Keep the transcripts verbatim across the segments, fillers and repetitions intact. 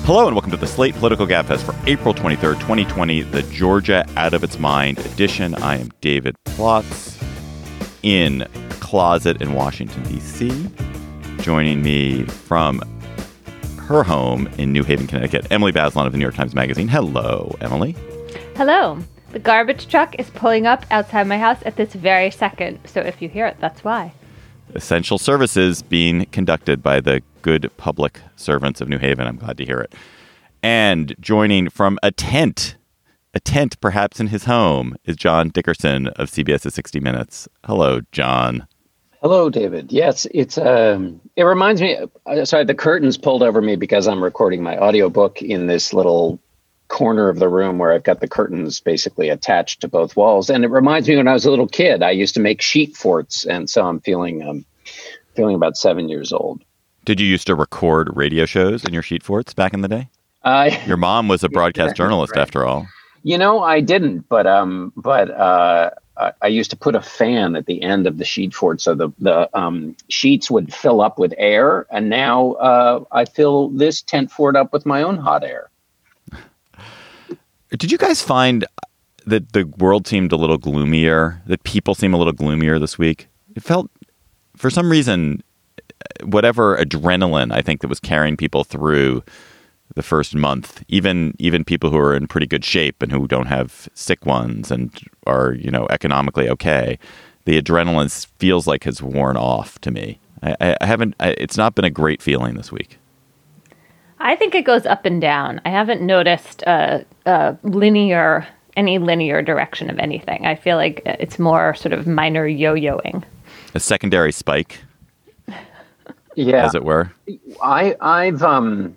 Hello and welcome to the Slate Political Gabfest for April twenty-third, twenty twenty, the Georgia Out of Its Mind edition. I am David Plotz in a closet in Washington, D C Joining me from her home in New Haven, Connecticut, Emily Bazelon of the New York Times Magazine. Hello, Emily. Hello. The garbage truck is pulling up outside my house at this very second, so if you hear it, that's why. Essential services being conducted by the good public servants of New Haven. I'm glad to hear it. And joining from a tent, a tent perhaps in his home, is John Dickerson of CBS's sixty minutes. Hello, John. Hello, David. Yes, it's um, it reminds me. Uh, sorry, the curtains pulled over me because I'm recording my audiobook in this little corner of the room where I've got the curtains basically attached to both walls. And it reminds me when I was a little kid, I used to make sheet forts. And so I'm feeling um, feeling about seven years old. Did you used to record radio shows in your sheet forts back in the day? Uh, your mom was a broadcast journalist, right. After all. You know, I didn't, but um, but uh, I, I used to put a fan at the end of the sheet fort so the the um, sheets would fill up with air. And now uh, I fill this tent fort up with my own hot air. Did you guys find that the world seemed a little gloomier, that people seem a little gloomier this week? It felt, for some reason, whatever adrenaline I think that was carrying people through the first month, even even people who are in pretty good shape and who don't have sick ones and are, you know, economically okay, the adrenaline feels like has worn off to me. I, I haven't. I, it's not been a great feeling this week. I think it goes up and down. I haven't noticed a, a linear, any linear direction of anything. I feel like it's more sort of minor yo-yoing. A secondary spike, yeah, as it were. I, I've um,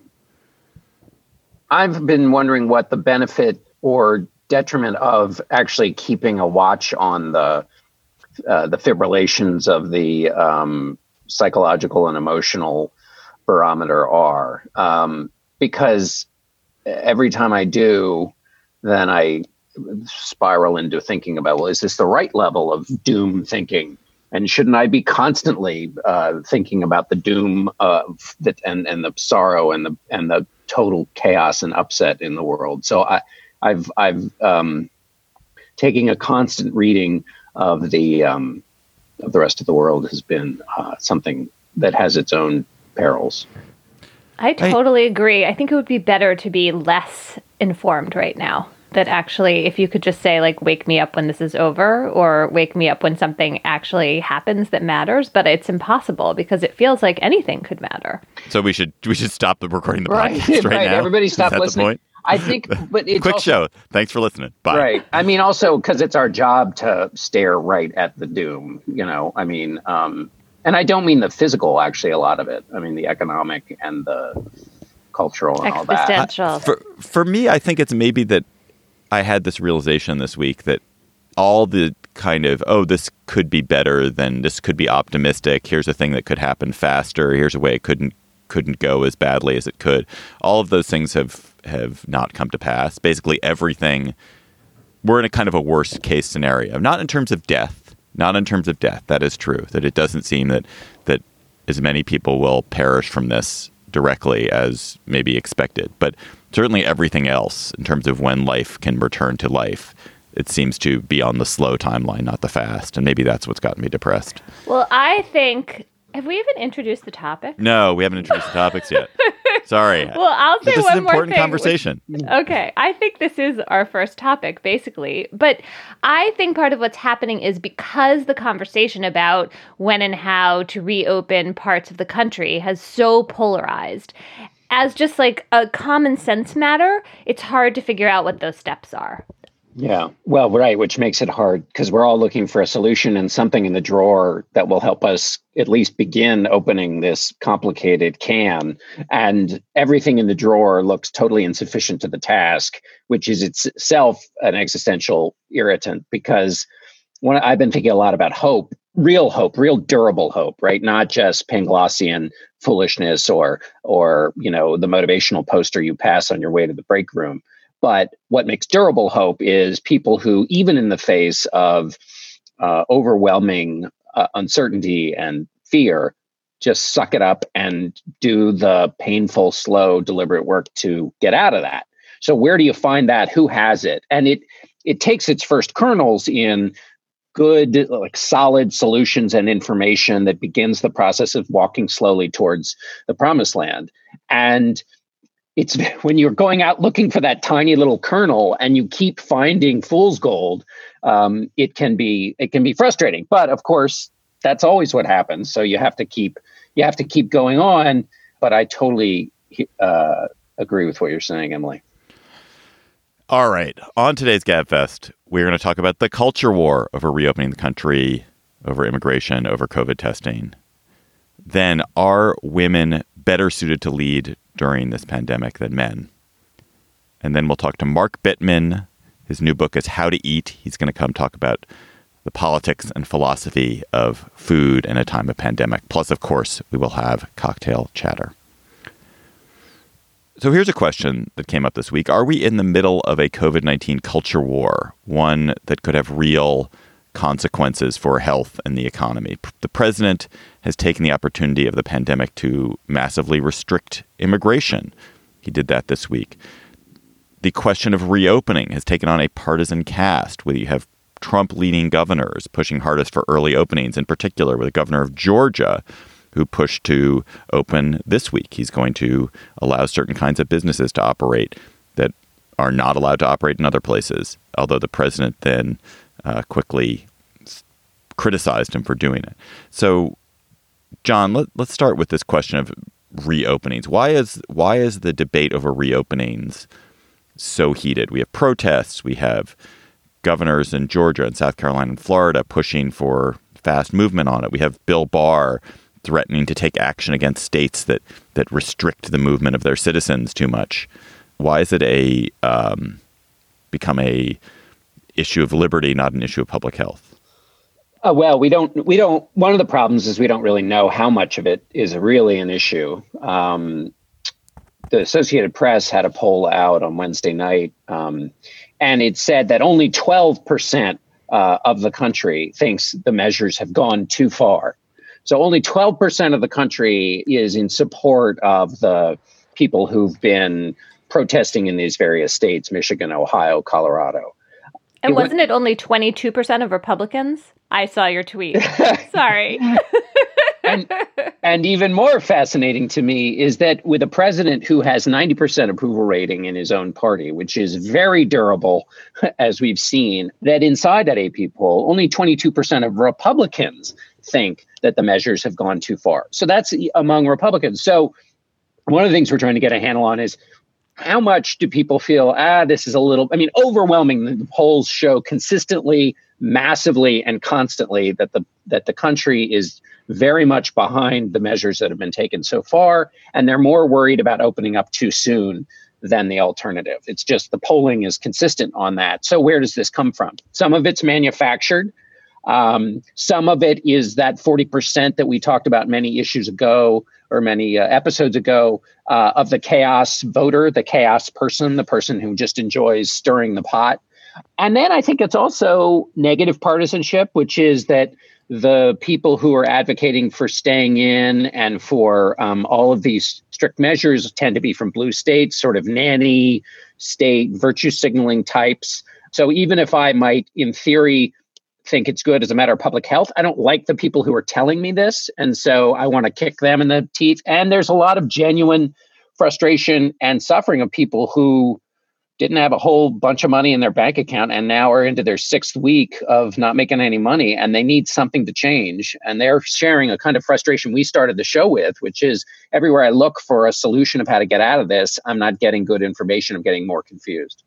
I've been wondering what the benefit or detriment of actually keeping a watch on the uh, the fibrillations of the um, psychological and emotional barometer are, um, because every time I do, then I spiral into thinking about, well, is this the right level of doom thinking? And shouldn't I be constantly uh, thinking about the doom of that and, and the sorrow and the and the total chaos and upset in the world? So I, I've I've um, taking a constant reading of the um, of the rest of the world has been uh, something that has its own perils. I totally I, agree. I think it would be better to be less informed right now. That actually, if you could just say, like, wake me up when this is over, or wake me up when something actually happens that matters. But it's impossible because it feels like anything could matter. So we should we should stop the recording the right, podcast right, right now. Everybody stop listening. I think, but it's quick also, show. Thanks for listening. Bye. Right. I mean, also because it's our job to stare right at the doom. You know, I mean. Um, And I don't mean the physical, actually, a lot of it. I mean, the economic and the cultural and all that. Existential. For, for me, I think it's maybe that I had this realization this week that all the kind of, oh, this could be better than, this could be optimistic. Here's a thing that could happen faster. Here's a way it couldn't couldn't go as badly as it could. All of those things have, have not come to pass. Basically, everything, we're in a kind of a worst case scenario, not in terms of death. Not in terms of death. That is true. That it doesn't seem that that as many people will perish from this directly as maybe expected. But certainly everything else in terms of when life can return to life, it seems to be on the slow timeline, not the fast. And maybe that's what's gotten me depressed. Well, I think, have we even introduced the topic? No, we haven't introduced the topics yet. Sorry. Well, I'll say this one is an more important thing. conversation. Okay. I think this is our first topic, basically. But I think part of what's happening is because the conversation about when and how to reopen parts of the country has so polarized, as just like a common sense matter, it's hard to figure out what those steps are. Yeah, well, right, which makes it hard because we're all looking for a solution and something in the drawer that will help us at least begin opening this complicated can. And everything in the drawer looks totally insufficient to the task, which is itself an existential irritant because when I've been thinking a lot about hope, real hope, real durable hope, right? Not just Panglossian foolishness or, or, you know, the motivational poster you pass on your way to the break room. But what makes durable hope is people who, even in the face of uh, overwhelming uh, uncertainty and fear, just suck it up and do the painful, slow, deliberate work to get out of that. So where do you find that? Who has it? And it it takes its first kernels in good, like solid solutions and information that begins the process of walking slowly towards the promised land. And it's when you're going out looking for that tiny little kernel and you keep finding fool's gold, um, it can be it can be frustrating. But of course, that's always what happens. So you have to keep you have to keep going on. But I totally uh, agree with what you're saying, Emily. All right. On today's GabFest, we're going to talk about the culture war over reopening the country, over immigration, over COVID testing. Then, are women better suited to lead during this pandemic than men? And then we'll talk to Mark Bittman. His new book is How to Eat. He's going to come talk about the politics and philosophy of food in a time of pandemic. Plus, of course, we will have cocktail chatter. So here's a question that came up this week. Are we in the middle of a COVID nineteen culture war, one that could have real consequences for health and the economy? The president has taken the opportunity of the pandemic to massively restrict immigration. He did that this week. The question of reopening has taken on a partisan cast, where you have Trump-leading governors pushing hardest for early openings, in particular with the governor of Georgia, who pushed to open this week. He's going to allow certain kinds of businesses to operate that are not allowed to operate in other places, although the president then uh, quickly s- criticized him for doing it. So, John, let, let's start with this question of reopenings. Why is why is the debate over reopenings so heated? We have protests. We have governors in Georgia and South Carolina and Florida pushing for fast movement on it. We have Bill Barr threatening to take action against states that that restrict the movement of their citizens too much. Why is it a um, become a issue of liberty, not an issue of public health? Uh, well, we don't we don't. One of the problems is we don't really know how much of it is really an issue. Um, the Associated Press had a poll out on Wednesday night, um, and it said that only twelve percent uh, of the country thinks the measures have gone too far. So only twelve percent of the country is in support of the people who've been protesting in these various states, Michigan, Ohio, Colorado. And it wasn't went, it only twenty-two percent of Republicans? I saw your tweet. Sorry. and, and even more fascinating to me is that with a president who has ninety percent approval rating in his own party, which is very durable, as we've seen, that inside that A P poll, only twenty-two percent of Republicans think that the measures have gone too far. So that's among Republicans. So one of the things we're trying to get a handle on is how much do people feel, ah, this is a little, I mean, overwhelmingly, the polls show consistently, massively, and constantly that the that the country is very much behind the measures that have been taken so far. And they're more worried about opening up too soon than the alternative. It's just the polling is consistent on that. So where does this come from? Some of it's manufactured. Um, some of it is that forty percent that we talked about many issues ago or many uh, episodes ago uh, of the chaos voter, the chaos person, the person who just enjoys stirring the pot. And then I think it's also negative partisanship, which is that the people who are advocating for staying in and for um, all of these strict measures tend to be from blue states, sort of nanny state virtue signaling types. So even if I might, in theory, think it's good as a matter of public health, I don't like the people who are telling me this. And so I want to kick them in the teeth. And there's a lot of genuine frustration and suffering of people who didn't have a whole bunch of money in their bank account and now are into their sixth week of not making any money and they need something to change. And they're sharing a kind of frustration we started the show with, which is everywhere I look for a solution of how to get out of this, I'm not getting good information. I'm getting more confused.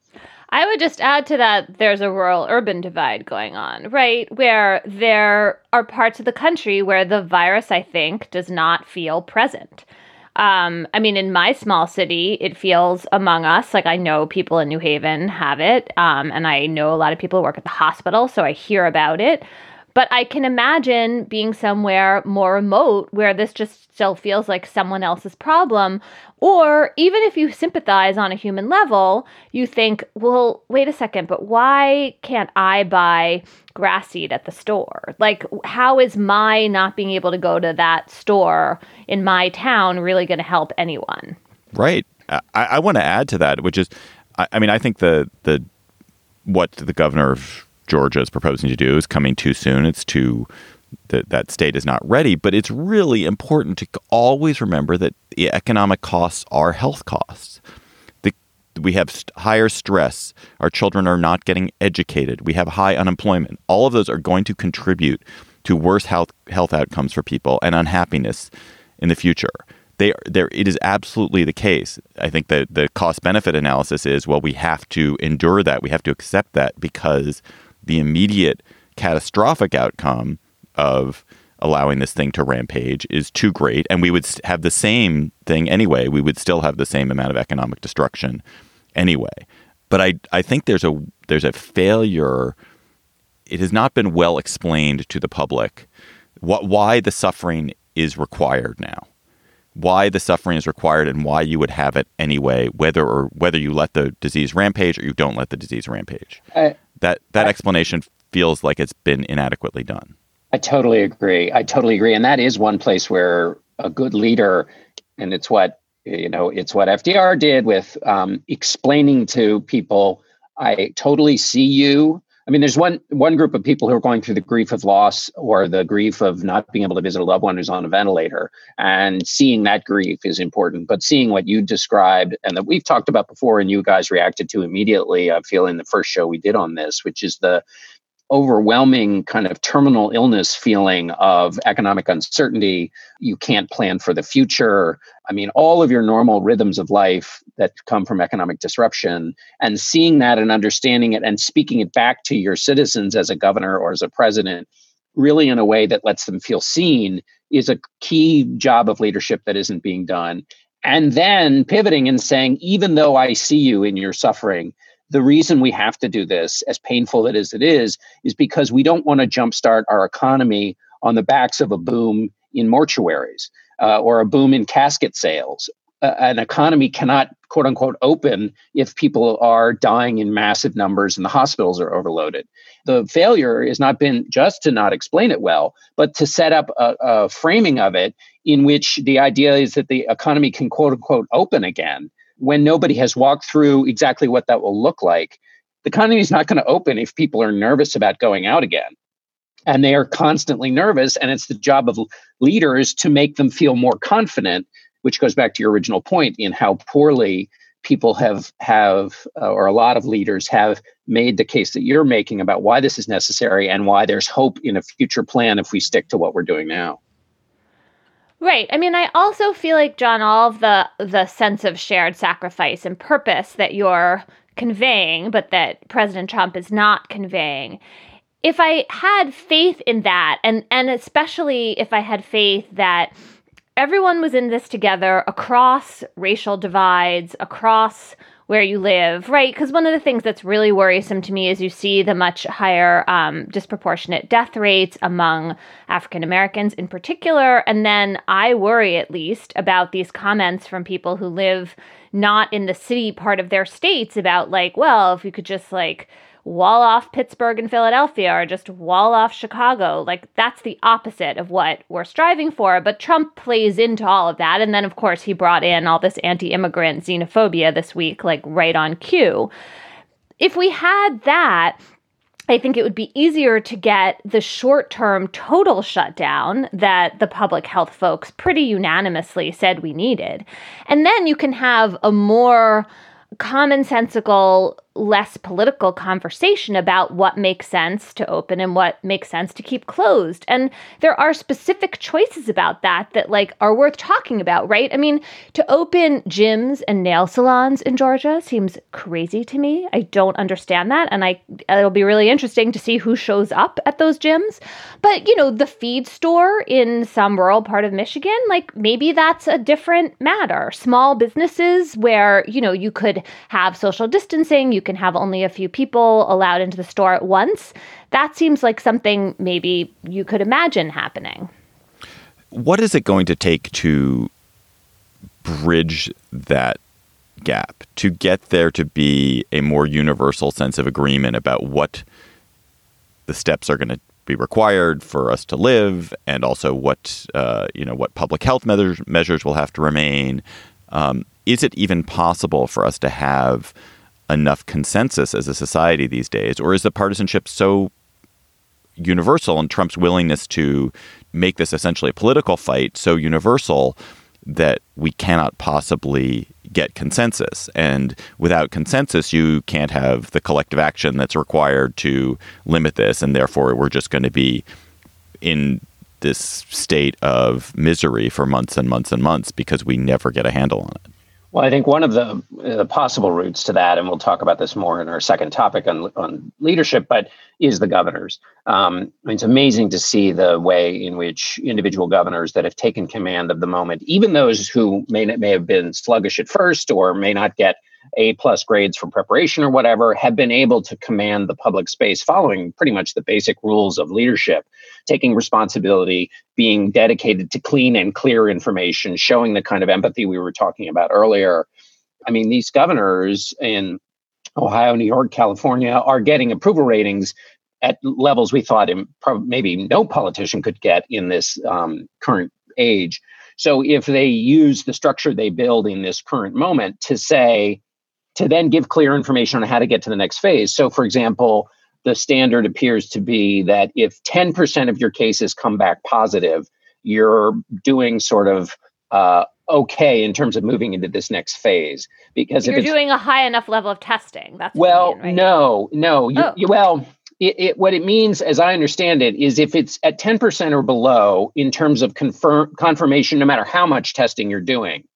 I would just add to that, there's a rural-urban divide going on, right? Where there are parts of the country where the virus, I think, does not feel present. Um, I mean, in my small city, it feels among us. Like I know people in New Haven have it, um, and I know a lot of people who work at the hospital, so I hear about it. But I can imagine being somewhere more remote where this just still feels like someone else's problem. Or even if you sympathize on a human level, you think, well, wait a second, but why can't I buy grass seed at the store? Like, how is my not being able to go to that store in my town really going to help anyone? Right. I, I want to add to that, which is, I, I mean, I think the the what the governor of Georgia is proposing to do is coming too soon. It's too that that state is not ready. But it's really important to always remember that the economic costs are health costs. The, we have st- higher stress. Our children are not getting educated. We have high unemployment. All of those are going to contribute to worse health health outcomes for people and unhappiness in the future. They, there, it is absolutely the case. I think that the cost benefit analysis is, well, we have to endure that. We have to accept that because the immediate catastrophic outcome of allowing this thing to rampage is too great. And we would have the same thing anyway. We would still have the same amount of economic destruction anyway. But I, I think there's a there's a failure. It has not been well explained to the public what why the suffering is required now. Why the suffering is required and why you would have it anyway, whether or whether you let the disease rampage or you don't let the disease rampage. I, that that I, explanation feels like it's been inadequately done. I totally agree. I totally agree. And that is one place where a good leader, and it's what, you know, it's what F D R did with um, explaining to people, I totally see you. I mean, there's one one group of people who are going through the grief of loss or the grief of not being able to visit a loved one who's on a ventilator, and seeing that grief is important. But seeing what you described and that we've talked about before and you guys reacted to immediately, I feel, in the first show we did on this, which is the overwhelming kind of terminal illness feeling of economic uncertainty. You can't plan for the future. I mean, all of your normal rhythms of life that come from economic disruption, and seeing that and understanding it and speaking it back to your citizens as a governor or as a president, really in a way that lets them feel seen, is a key job of leadership that isn't being done. And then pivoting and saying, even though I see you in your suffering, the reason we have to do this, as painful it is, it is, is because we don't want to jumpstart our economy on the backs of a boom in mortuaries uh, or a boom in casket sales. Uh, an economy cannot, quote unquote, open if people are dying in massive numbers and the hospitals are overloaded. The failure has not been just to not explain it well, but to set up a, a framing of it in which the idea is that the economy can, quote unquote, open again, when nobody has walked through exactly what that will look like. The economy is not going to open if people are nervous about going out again. And they are constantly nervous. And it's the job of leaders to make them feel more confident, which goes back to your original point in how poorly people have, have uh, or a lot of leaders have made the case that you're making about why this is necessary and why there's hope in a future plan if we stick to what we're doing now. Right. I mean, I also feel like, John, all of the the sense of shared sacrifice and purpose that you're conveying, but that President Trump is not conveying. If I had faith in that, and, and especially if I had faith that everyone was in this together across racial divides, across where you live, right? Because one of the things that's really worrisome to me is you see the much higher um, disproportionate death rates among African Americans in particular. And then I worry, at least, about these comments from people who live not in the city part of their states about, like, well, if you could just like wall off Pittsburgh and Philadelphia or just wall off Chicago. Like, that's the opposite of what we're striving for. But Trump plays into all of that. And then, of course, he brought in all this anti-immigrant xenophobia this week, like right on cue. If we had that, I think it would be easier to get the short-term total shutdown that the public health folks pretty unanimously said we needed. And then you can have a more commonsensical, less political conversation about what makes sense to open and what makes sense to keep closed. And there are specific choices about that that like are worth talking about, right? I mean, to open gyms and nail salons in Georgia seems crazy to me. I don't understand that. And I it'll be really interesting to see who shows up at those gyms. But, you know, the feed store in some rural part of Michigan, like maybe that's a different matter. Small businesses where, you know, you could have social distancing, you can have only a few people allowed into the store at once. That seems like something maybe you could imagine happening. What is it going to take to bridge that gap, to get there to be a more universal sense of agreement about what the steps are going to be required for us to live, and also what uh, you know what public health measures measures will have to remain? Um, is it even possible for us to have enough consensus as a society these days, or is the partisanship so universal, and Trump's willingness to make this essentially a political fight so universal that we cannot possibly get consensus? And without consensus, you can't have the collective action that's required to limit this. And therefore, we're just going to be in this state of misery for months and months and months because we never get a handle on it. Well, I think one of the, the possible routes to that, and we'll talk about this more in our second topic on, on leadership, but is the governors. Um, it's amazing to see the way in which individual governors that have taken command of the moment, even those who may may have been sluggish at first or may not get A plus grades for preparation or whatever, have been able to command the public space following pretty much the basic rules of leadership, taking responsibility, being dedicated to clean and clear information, showing the kind of empathy we were talking about earlier. I mean, these governors in Ohio, New York, California are getting approval ratings at levels we thought in, maybe no politician could get in this um, current age. So if they use the structure they build in this current moment to say, to then give clear information on how to get to the next phase. So, for example, the standard appears to be that if ten percent of your cases come back positive, you're doing sort of uh, okay in terms of moving into this next phase. Because you're if it's, doing a high enough level of testing. That's well, what you mean, right? no, no. You, oh. you, well, it, it, what it means, as I understand it, is if it's at ten percent or below in terms of confirm, confirmation, no matter how much testing you're doing,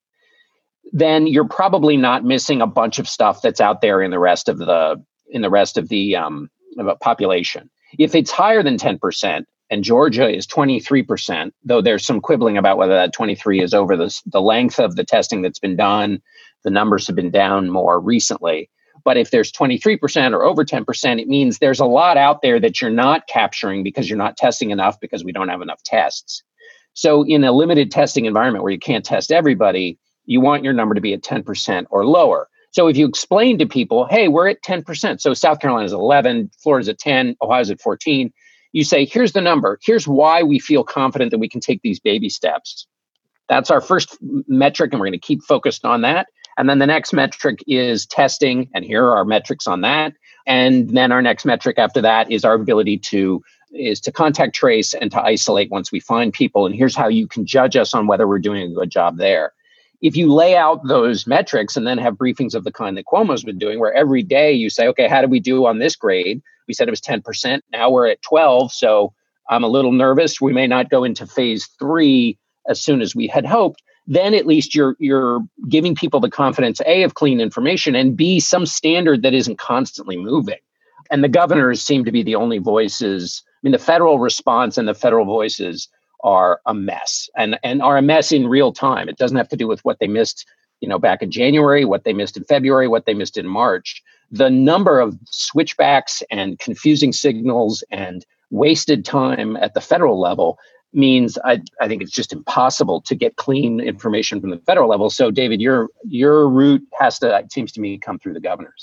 then you're probably not missing a bunch of stuff that's out there in the rest of the in the rest of the um, population. If it's higher than ten percent, and Georgia is twenty-three percent, though there's some quibbling about whether that twenty-three is over the, the length of the testing that's been done. The numbers have been down more recently. But if there's twenty-three percent or over ten percent, it means there's a lot out there that you're not capturing because you're not testing enough because we don't have enough tests. So in a limited testing environment where you can't test everybody, you want your number to be at ten percent or lower. So if you explain to people, hey, we're at ten percent. So South Carolina's eleven, Florida's at ten, Ohio's at fourteen. You say, here's the number. Here's why we feel confident that we can take these baby steps. That's our first metric, and we're going to keep focused on that. And then the next metric is testing, and here are our metrics on that. And then our next metric after that is our ability to is to contact trace and to isolate once we find people. And here's how you can judge us on whether we're doing a good job there. If you lay out those metrics and then have briefings of the kind that Cuomo's been doing, where every day you say, okay, how did we do on this grade? We said it was ten percent. Now we're at twelve. So I'm a little nervous. We may not go into phase three as soon as we had hoped. Then at least you're you're giving people the confidence, A, of clean information, and B, some standard that isn't constantly moving. And the governors seem to be the only voices. I mean, the federal response and the federal voices are a mess and, and are a mess in real time. It doesn't have to do with what they missed, you know, back in January, what they missed in February, what they missed in March. The number of switchbacks and confusing signals and wasted time at the federal level means I, I think it's just impossible to get clean information from the federal level. So, David, your your route has to, it seems to me, come through the governors.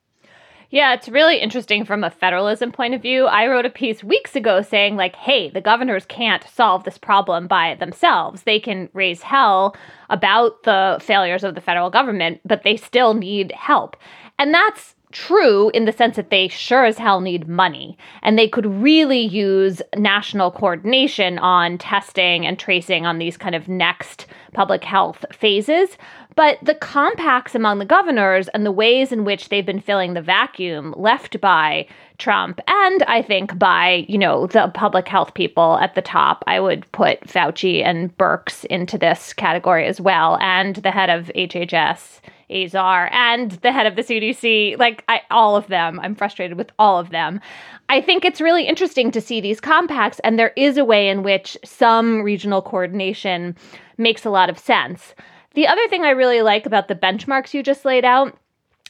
Yeah, it's really interesting from a federalism point of view. I wrote a piece weeks ago saying, like, hey, the governors can't solve this problem by themselves. They can raise hell about the failures of the federal government, but they still need help. And that's true in the sense that they sure as hell need money, and they could really use national coordination on testing and tracing on these kind of next public health phases. But the compacts among the governors and the ways in which they've been filling the vacuum left by Trump and I think by, you know, the public health people at the top, I would put Fauci and Birx into this category as well, and the head of H H S, Azar, and the head of the C D C, like I, all of them. I'm frustrated with all of them. I think it's really interesting to see these compacts, and there is a way in which some regional coordination makes a lot of sense. The other thing I really like about the benchmarks you just laid out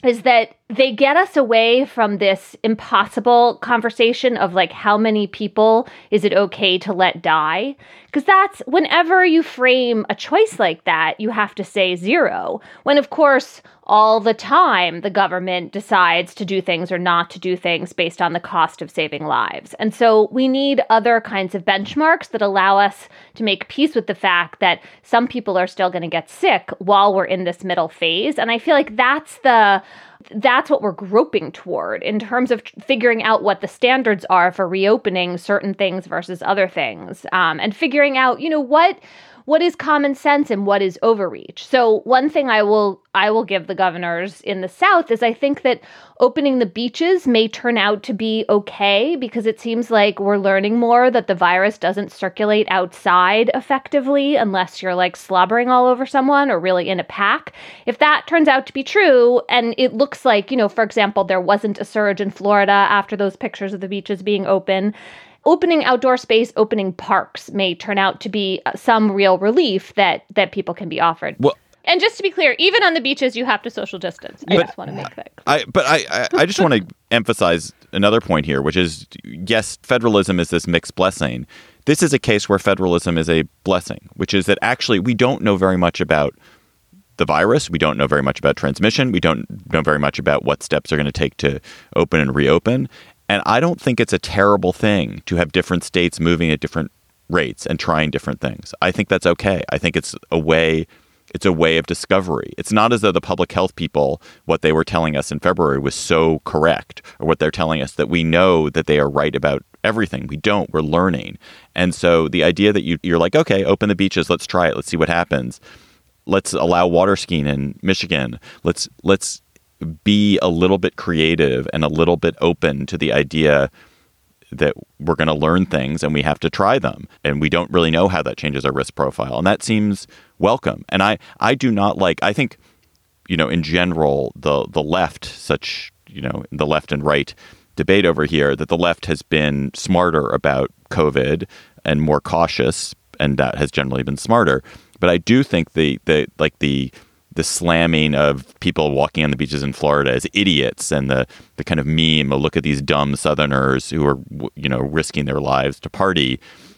is that they get us away from this impossible conversation of like, how many people is it okay to let die? Because that's whenever you frame a choice like that, you have to say zero. When, of course, all the time the government decides to do things or not to do things based on the cost of saving lives. And so we need other kinds of benchmarks that allow us to make peace with the fact that some people are still going to get sick while we're in this middle phase. And I feel like that's the That's what we're groping toward in terms of figuring out what the standards are for reopening certain things versus other things, um, and figuring out, you know, what what is common sense and what is overreach. So one thing I will I will give the governors in the South is I think that opening the beaches may turn out to be okay, because it seems like we're learning more that the virus doesn't circulate outside effectively unless you're like slobbering all over someone or really in a pack. If that turns out to be true, and it looks like, you know, for example, there wasn't a surge in Florida after those pictures of the beaches being open, opening outdoor space, opening parks may turn out to be some real relief that that people can be offered. Well, and just to be clear, even on the beaches, you have to social distance. I but, just want to make that clear. I, but I, I, I just want to emphasize another point here, which is, yes, federalism is this mixed blessing. This is a case where federalism is a blessing, which is that actually we don't know very much about the virus. We don't know very much about transmission. We don't know very much about what steps are going to take to open and reopen. And I don't think it's a terrible thing to have different states moving at different rates and trying different things. I think that's okay. I think it's a way it's a way of discovery. It's not as though the public health people, what they were telling us in February was so correct, or what they're telling us that we know that they are right about everything. We don't. We're learning. And so the idea that you, you're like, okay, open the beaches. Let's try it. Let's see what happens. Let's allow water skiing in Michigan. Let's let's be a little bit creative and a little bit open to the idea that we're going to learn things and we have to try them. And we don't really know how that changes our risk profile. And that seems welcome. And I, I do not like, I think, you know, in general, the the left, such, you know, the left and right debate over here, that the left has been smarter about COVID and more cautious, and that has generally been smarter. But I do think the the like the the slamming of people walking on the beaches in Florida as idiots, and the the kind of meme, oh, look at these dumb Southerners who are, you know, risking their lives to party,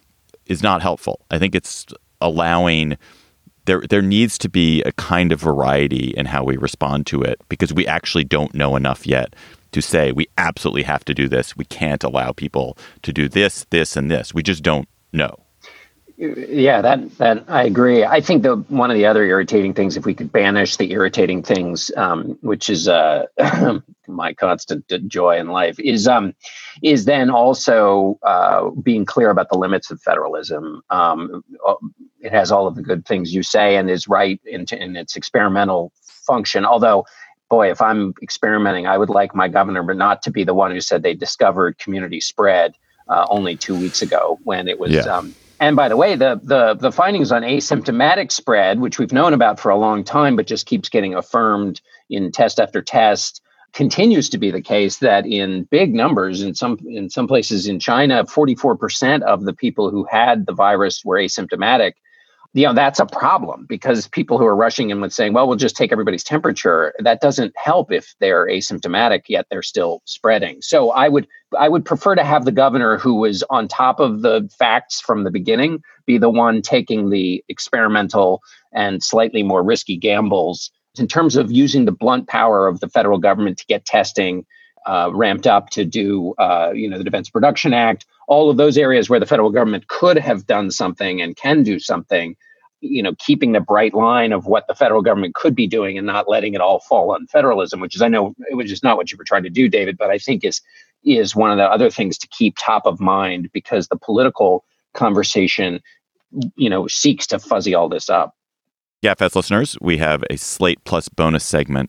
is not helpful. I think it's allowing there there needs to be a kind of variety in how we respond to it, because we actually don't know enough yet to say we absolutely have to do this. We can't allow people to do this, this, and this. We just don't know. Yeah, that that I agree. I think the one of the other irritating things, if we could banish the irritating things, um, which is uh, my constant joy in life, is um, is then also uh, being clear about the limits of federalism. Um, it has all of the good things you say and is right in, in its experimental function. Although, boy, if I'm experimenting, I would like my governor, but not to be the one who said they discovered community spread uh, only two weeks ago when it was. Yeah. Um, And by the way, the, the the findings on asymptomatic spread, which we've known about for a long time, but just keeps getting affirmed in test after test, continues to be the case that in big numbers, in some in some places in China, forty-four percent of the people who had the virus were asymptomatic. You know, that's a problem, because people who are rushing in with saying, well, we'll just take everybody's temperature, that doesn't help if they're asymptomatic, yet they're still spreading. So I would I would prefer to have the governor who was on top of the facts from the beginning be the one taking the experimental and slightly more risky gambles in terms of using the blunt power of the federal government to get testing uh, ramped up, to do, uh, you know, the Defense Production Act, all of those areas where the federal government could have done something and can do something, you know, keeping the bright line of what the federal government could be doing and not letting it all fall on federalism, which is, I know, which is not what you were trying to do, David, but I think is is one of the other things to keep top of mind, because the political conversation, you know, seeks to fuzzy all this up. GabFest listeners, we have a Slate Plus bonus segment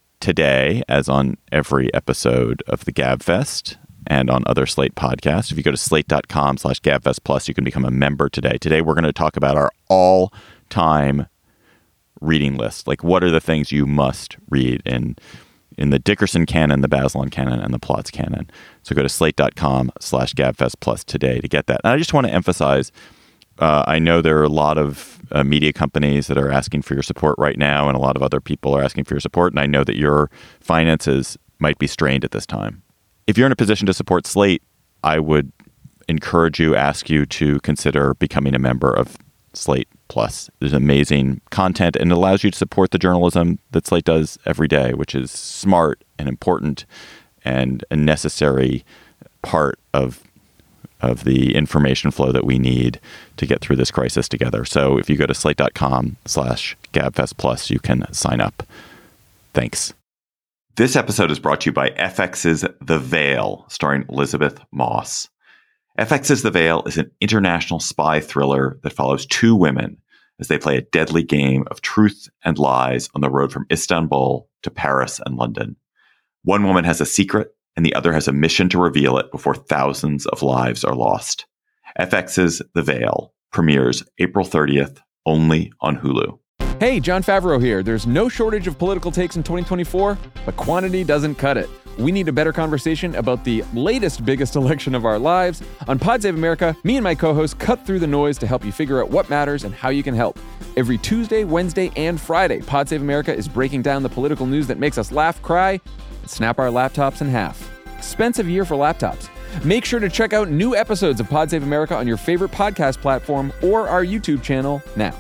today, as on every episode of the GabFest and on other Slate podcasts. If you go to slate.com slash GabFest Plus, you can become a member today. Today, we're going to talk about our all-time reading list. Like, what are the things you must read in in the Dickerson canon, the Bazelon canon, and the Plotz canon? So go to slate.com slash GabFest Plus today to get that. And I just want to emphasize, uh, I know there are a lot of uh, media companies that are asking for your support right now, and a lot of other people are asking for your support. And I know that your finances might be strained at this time. If you're in a position to support Slate, I would encourage you, ask you to consider becoming a member of Slate Plus. There's amazing content, and it allows you to support the journalism that Slate does every day, which is smart and important and a necessary part of of the information flow that we need to get through this crisis together. So if you go to slate.com slash gabfest plus, you can sign up. Thanks. This episode is brought to you by F X's The Veil, starring Elizabeth Moss. F X's The Veil is an international spy thriller that follows two women as they play a deadly game of truth and lies on the road from Istanbul to Paris and London. One woman has a secret, and the other has a mission to reveal it before thousands of lives are lost. F X's The Veil premieres April thirtieth, only on Hulu. Hey, Jon Favreau here. There's no shortage of political takes in twenty twenty-four, but quantity doesn't cut it. We need a better conversation about the latest biggest election of our lives. On Pod Save America, me and my co-hosts cut through the noise to help you figure out what matters and how you can help. Every Tuesday, Wednesday, and Friday, Pod Save America is breaking down the political news that makes us laugh, cry, and snap our laptops in half. Expensive year for laptops. Make sure to check out new episodes of Pod Save America on your favorite podcast platform or our YouTube channel now.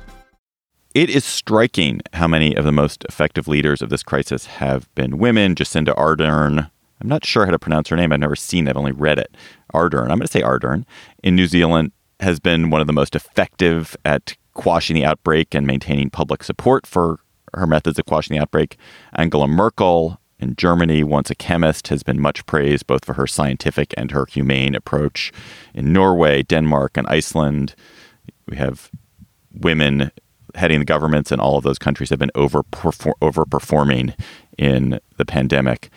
It is striking how many of the most effective leaders of this crisis have been women. Jacinda Ardern, I'm not sure how to pronounce her name. I've never seen it. I've only read it. Ardern, I'm going to say Ardern, in New Zealand has been one of the most effective at quashing the outbreak and maintaining public support for her methods of quashing the outbreak. Angela Merkel in Germany, once a chemist, has been much praised both for her scientific and her humane approach. In Norway, Denmark, and Iceland, we have women heading the governments, and all of those countries have been overperform- overperforming in the pandemic.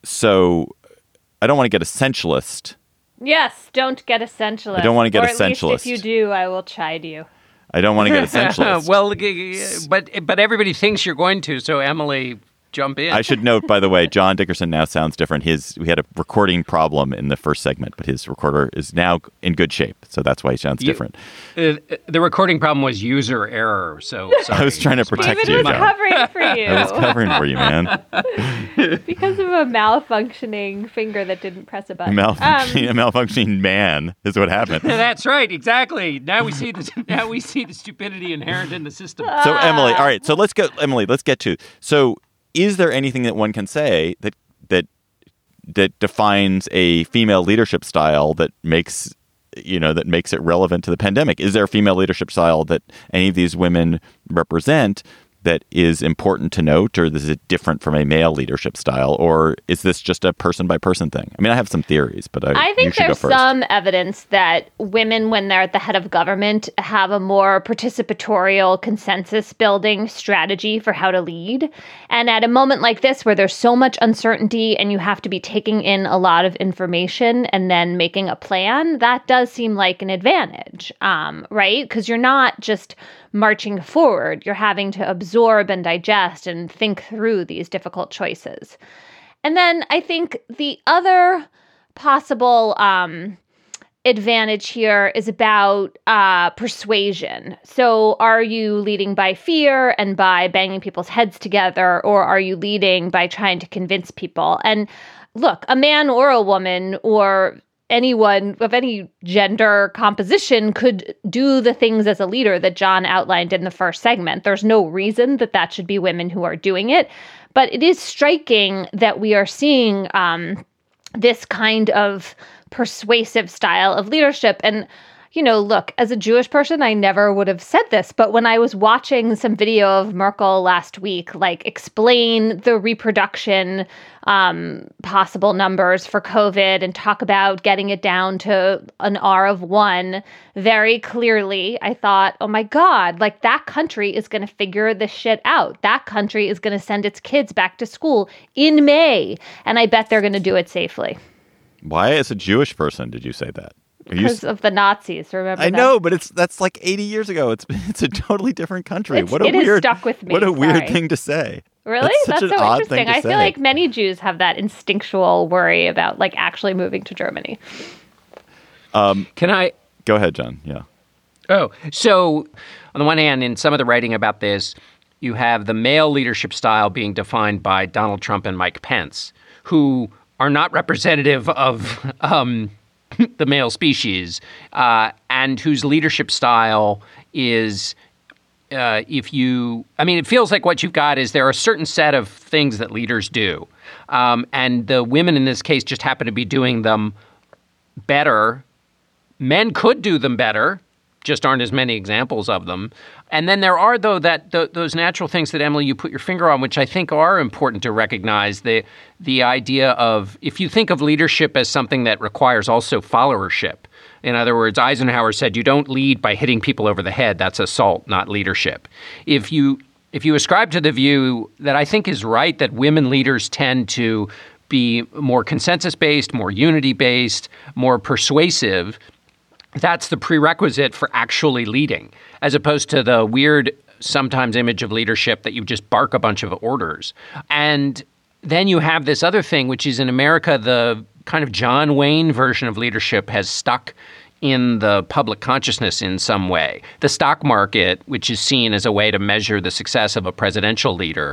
So I don't want to get essentialist. Yes, don't get essentialist. I don't want to get or essentialist. At least if you do, I will chide you. I don't want to get essentialist. Well, but but everybody thinks you're going to, so Emily, jump in. I should note, by the way, John Dickerson now sounds different. His we had a recording problem in the first segment, but his recorder is now in good shape, so that's why he sounds you, different. Uh, the recording problem was user error, so sorry. I was trying to protect David you, was John. covering for you. I was covering for you, man. Because of a malfunctioning finger that didn't press a button. Malfunctioning, Um, a malfunctioning man is what happened. That's right, exactly. Now we see the now we see the stupidity inherent in the system. So Emily, all right. So let's go, Emily. Let's get to so. Is there anything that one can say that that that defines a female leadership style that makes you know that makes it relevant to the pandemic? Is there a female leadership style that any of these women represent that is important to note, or is it different from a male leadership style, or is this just a person by person thing? I mean, I have some theories, but I, I think you should there's go first. some evidence that women, when they're at the head of government, have a more participatorial, consensus building strategy for how to lead. And at a moment like this, where there's so much uncertainty and you have to be taking in a lot of information and then making a plan, that does seem like an advantage, um, right? Because you're not just marching forward, you're having to absorb and digest and think through these difficult choices. And then I think the other possible um, advantage here is about uh, persuasion. So are you leading by fear and by banging people's heads together, or are you leading by trying to convince people? And look, a man or a woman or anyone of any gender composition could do the things as a leader that John outlined in the first segment. There's no reason that that should be women who are doing it. But it is striking that we are seeing um, this kind of persuasive style of leadership. And, you know, look, as a Jewish person, I never would have said this, but when I was watching some video of Merkel last week, like explain the reproduction um, possible numbers for COVID and talk about getting it down to an R of one very clearly, I thought, oh my God, like that country is going to figure this shit out. That country is going to send its kids back to school in May. And I bet they're going to do it safely. Why, as a Jewish person, did you say that? Because of the Nazis, remember? I that? know, but it's that's like eighty years ago. It's it's a totally different country. It's, what a it weird, has stuck with me. What a Sorry. weird thing to say. Really? That's, That's such so an odd interesting. thing to I say. feel like many Jews have that instinctual worry about like actually moving to Germany. Um, Can I? Go ahead, John. Yeah. Oh, so on the one hand, in some of the writing about this, you have the male leadership style being defined by Donald Trump and Mike Pence, who are not representative of um, the male species, uh, and whose leadership style is, uh, if you, I mean, it feels like what you've got is there are a certain set of things that leaders do. Um, and the women in this case just happen to be doing them better. Men could do them better, just aren't as many examples of them. And then there are, though, that th- those natural things that, Emily, you put your finger on, which I think are important to recognize. The the idea of, if you think of leadership as something that requires also followership. In other words, Eisenhower said, you don't lead by hitting people over the head. That's assault, not leadership. If you if you ascribe to the view that I think is right, that women leaders tend to be more consensus-based, more unity-based, more persuasive, that's the prerequisite for actually leading, as opposed to the weird sometimes image of leadership that you just bark a bunch of orders. And then you have this other thing, which is in America, the kind of John Wayne version of leadership has stuck in the public consciousness in some way. The stock market, which is seen as a way to measure the success of a presidential leader,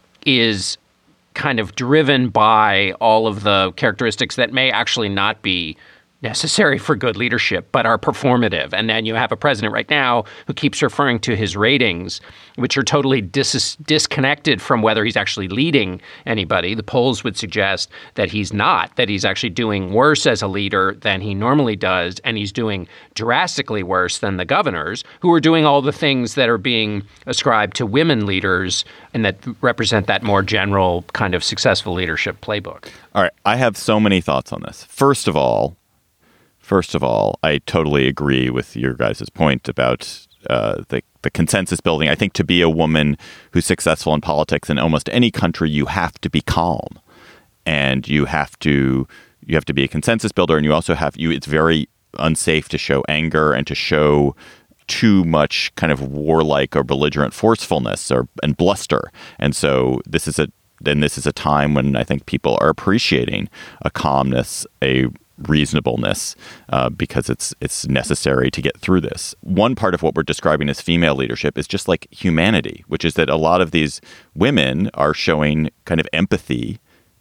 is kind of driven by all of the characteristics that may actually not be necessary for good leadership, but are performative. And then you have a president right now who keeps referring to his ratings, which are totally dis- disconnected from whether he's actually leading anybody. The polls would suggest that he's not, that he's actually doing worse as a leader than he normally does. And he's doing drastically worse than the governors, who are doing all the things that are being ascribed to women leaders and that represent that more general kind of successful leadership playbook. All right. I have so many thoughts on this. First of all, First of all, I totally agree with your guys' point about uh, the, the consensus building. I think to be a woman who's successful in politics in almost any country, you have to be calm, and you have to you have to be a consensus builder, and you also have you. It's very unsafe to show anger and to show too much kind of warlike or belligerent forcefulness or and bluster. And so this is a then this is a time when I think people are appreciating a calmness, a reasonableness, uh, because it's it's necessary to get through this. One part of what we're describing as female leadership is just like humanity, which is that a lot of these women are showing kind of empathy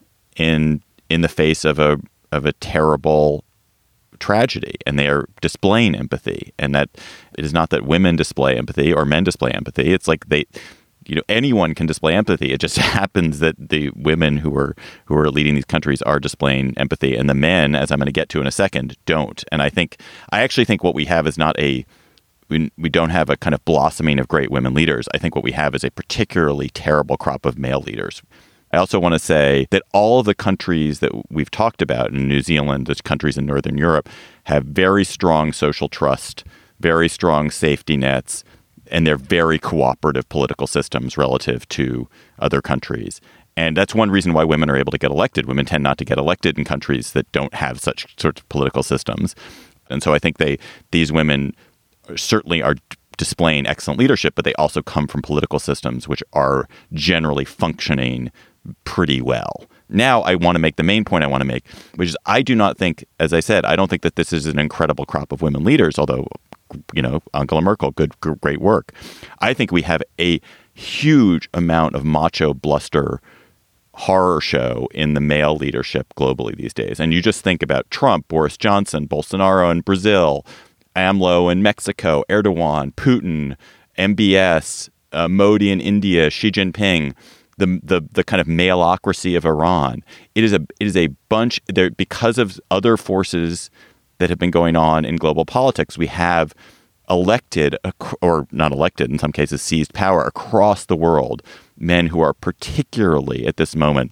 in in the face of a of a terrible tragedy, and they are displaying empathy. And that it is not that women display empathy or men display empathy. It's like they. You know, anyone can display empathy. It just happens that the women who are who are leading these countries are displaying empathy, and the men, as I'm going to get to in a second, don't. And I think I actually think what we have is not a we, we don't have a kind of blossoming of great women leaders. I think what we have is a particularly terrible crop of male leaders. I also want to say that all of the countries that we've talked about in New Zealand, those countries in Northern Europe, have very strong social trust, very strong safety nets, and they're very cooperative political systems relative to other countries. And that's one reason why women are able to get elected. Women tend not to get elected in countries that don't have such sort of political systems. And so I think they these women certainly are displaying excellent leadership, but they also come from political systems which are generally functioning pretty well. Now, I want to make the main point I want to make, which is I do not think, as I said, I don't think that this is an incredible crop of women leaders, although, you know, Angela Merkel, good, great work. I think we have a huge amount of macho bluster horror show in the male leadership globally these days. And you just think about Trump, Boris Johnson, Bolsonaro in Brazil, AMLO in Mexico, Erdogan, Putin, M B S, uh, Modi in India, Xi Jinping. The, the the kind of maleocracy of Iran. It is a it is a bunch there because of other forces that have been going on in global politics. We have elected or not elected in some cases seized power across the world. Men who are particularly at this moment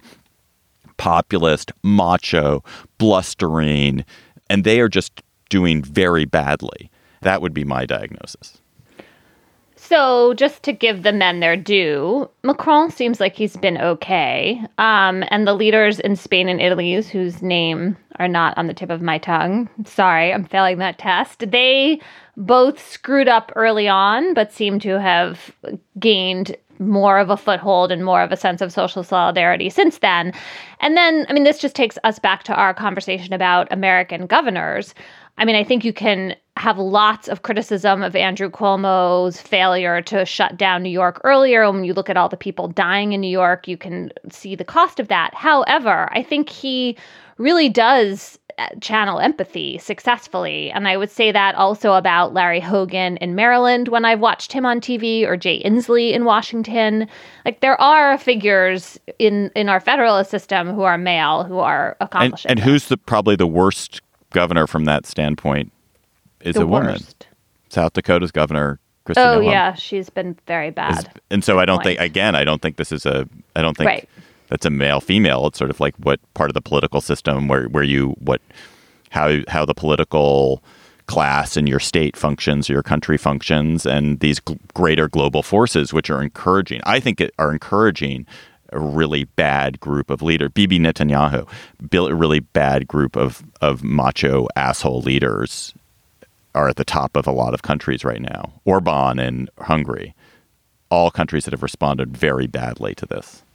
populist, macho, blustering, and they are just doing very badly. That would be my diagnosis. So just to give the men their due, Macron seems like he's been okay. Um, and the leaders in Spain and Italy, whose name are not on the tip of my tongue, sorry, I'm failing that test, they both screwed up early on, but seem to have gained more of a foothold and more of a sense of social solidarity since then. And then, I mean, this just takes us back to our conversation about American governors. I mean, I think you can have lots of criticism of Andrew Cuomo's failure to shut down New York earlier. When you look at all the people dying in New York, you can see the cost of that. However, I think he really does channel empathy successfully. And I would say that also about Larry Hogan in Maryland when I've watched him on T V, or Jay Inslee in Washington. Like, there are figures in, in our federalist system who are male, who are accomplishing. And, and who's the probably the worst governor from that standpoint is the a woman. Worst. South Dakota's governor, Kristi Oh, Noem, yeah. She's been very bad. is, and so Good I don't point. think, again, I don't think this is a, I don't think Right. that's a male female. It's sort of like what part of the political system where, where you, what, how, how the political class in your state functions, your country functions, and these g- greater global forces, which are encouraging, I think it, are encouraging a really bad group of leaders. Bibi Netanyahu built a really bad group of, of macho asshole leaders are at the top of a lot of countries right now. Orban in Hungary, all countries that have responded very badly to this.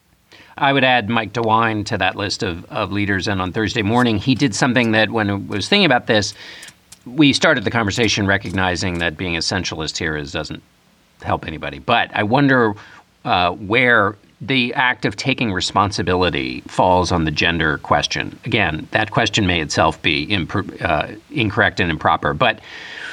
I would add Mike DeWine to that list of, of leaders. And on Thursday morning, he did something that when I was thinking about this, we started the conversation recognizing that being essentialist here is doesn't help anybody. But I wonder uh, where the act of taking responsibility falls on the gender question. Again, that question may itself be imp- uh, incorrect and improper. But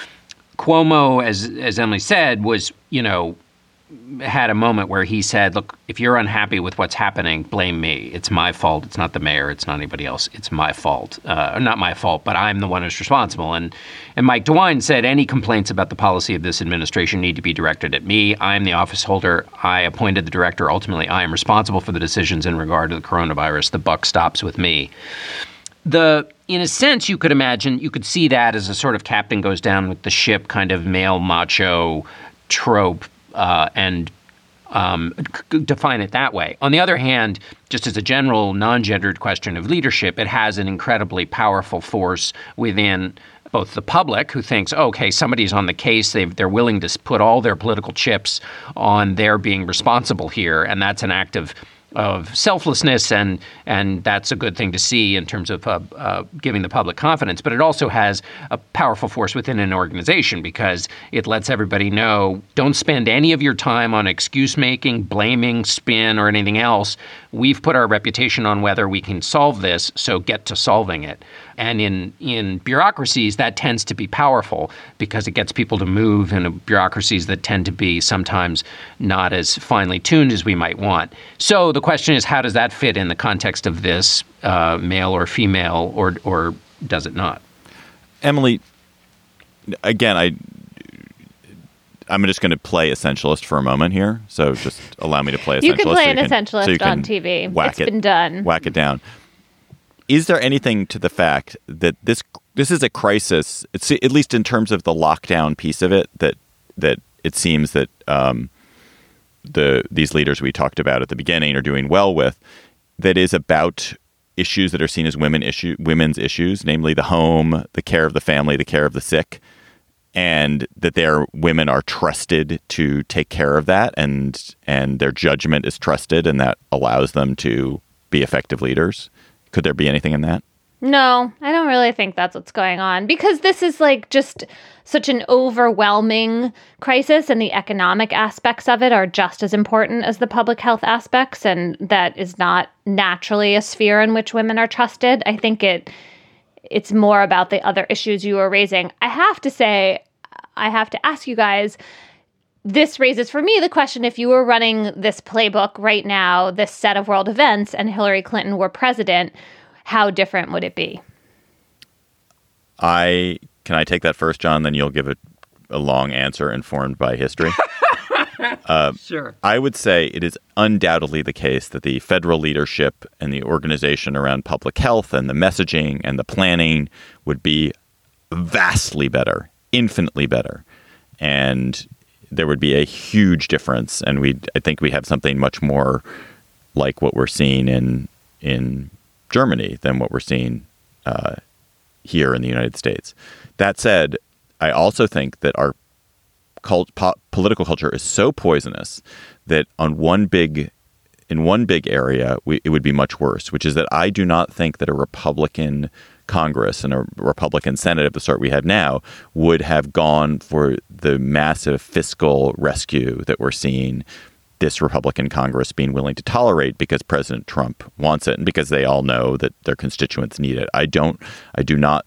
Cuomo, as as Emily said, was, you know, had a moment where he said, look, if you're unhappy with what's happening, blame me. It's my fault. It's not the mayor. It's not anybody else. It's my fault. Uh, not my fault, but I'm the one who's responsible. And and Mike DeWine said any complaints about the policy of this administration need to be directed at me. I'm the office holder. I appointed the director. Ultimately, I am responsible for the decisions in regard to the coronavirus. The buck stops with me. The in a sense, you could imagine, you could see that as a sort of captain goes down with the ship kind of male macho trope. Uh, and um, c- define it that way. On the other hand, just as a general non-gendered question of leadership, it has an incredibly powerful force within both the public, who thinks, oh, okay, somebody's on the case. They've, they're willing to put all their political chips on their being responsible here. And that's an act of of selflessness, and and that's a good thing to see in terms of uh, uh, giving the public confidence. But it also has a powerful force within an organization because it lets everybody know, don't spend any of your time on excuse making, blaming, spin, or anything else. We've put our reputation on whether we can solve this, so get to solving it. And in in bureaucracies, that tends to be powerful because it gets people to move in bureaucracies that tend to be sometimes not as finely tuned as we might want. So the question is, how does that fit in the context of this, uh, male or female, or or does it not? Emily, again, I, I'm just going to play essentialist for a moment here. So just allow me to play essentialist. You can play so an you can, essentialist so you can on T V. Whack It's it, been done. Whack it down. Is there anything to the fact that this this is a crisis, it's, at least in terms of the lockdown piece of it, that that it seems that um, the these leaders we talked about at the beginning are doing well with, that is about issues that are seen as women issue, women's issues, namely the home, the care of the family, the care of the sick, and that their women are trusted to take care of that, and and their judgment is trusted, and that allows them to be effective leaders. Could there be anything in that? No, I don't really think that's what's going on, because this is like just such an overwhelming crisis, and the economic aspects of it are just as important as the public health aspects. And that is not naturally a sphere in which women are trusted. I think it it's more about the other issues you were raising. I have to say, I have to ask you guys, this raises for me the question, if you were running this playbook right now, this set of world events, and Hillary Clinton were president, how different would it be? I can I take that first, John? Then you'll give a, a long answer informed by history. uh, Sure. I would say it is undoubtedly the case that the federal leadership and the organization around public health and the messaging and the planning would be vastly better, infinitely better, and there would be a huge difference. And we, I think, we have something much more like what we're seeing in in Germany than what we're seeing uh, here in the United States. That said, I also think that our cult, po- political culture is so poisonous that on one big, in one big area, we, it would be much worse, which is that I do not think that a Republican Congress and a Republican Senate of the sort we have now would have gone for the massive fiscal rescue that we're seeing this Republican Congress being willing to tolerate because President Trump wants it and because they all know that their constituents need it. I don't, I do not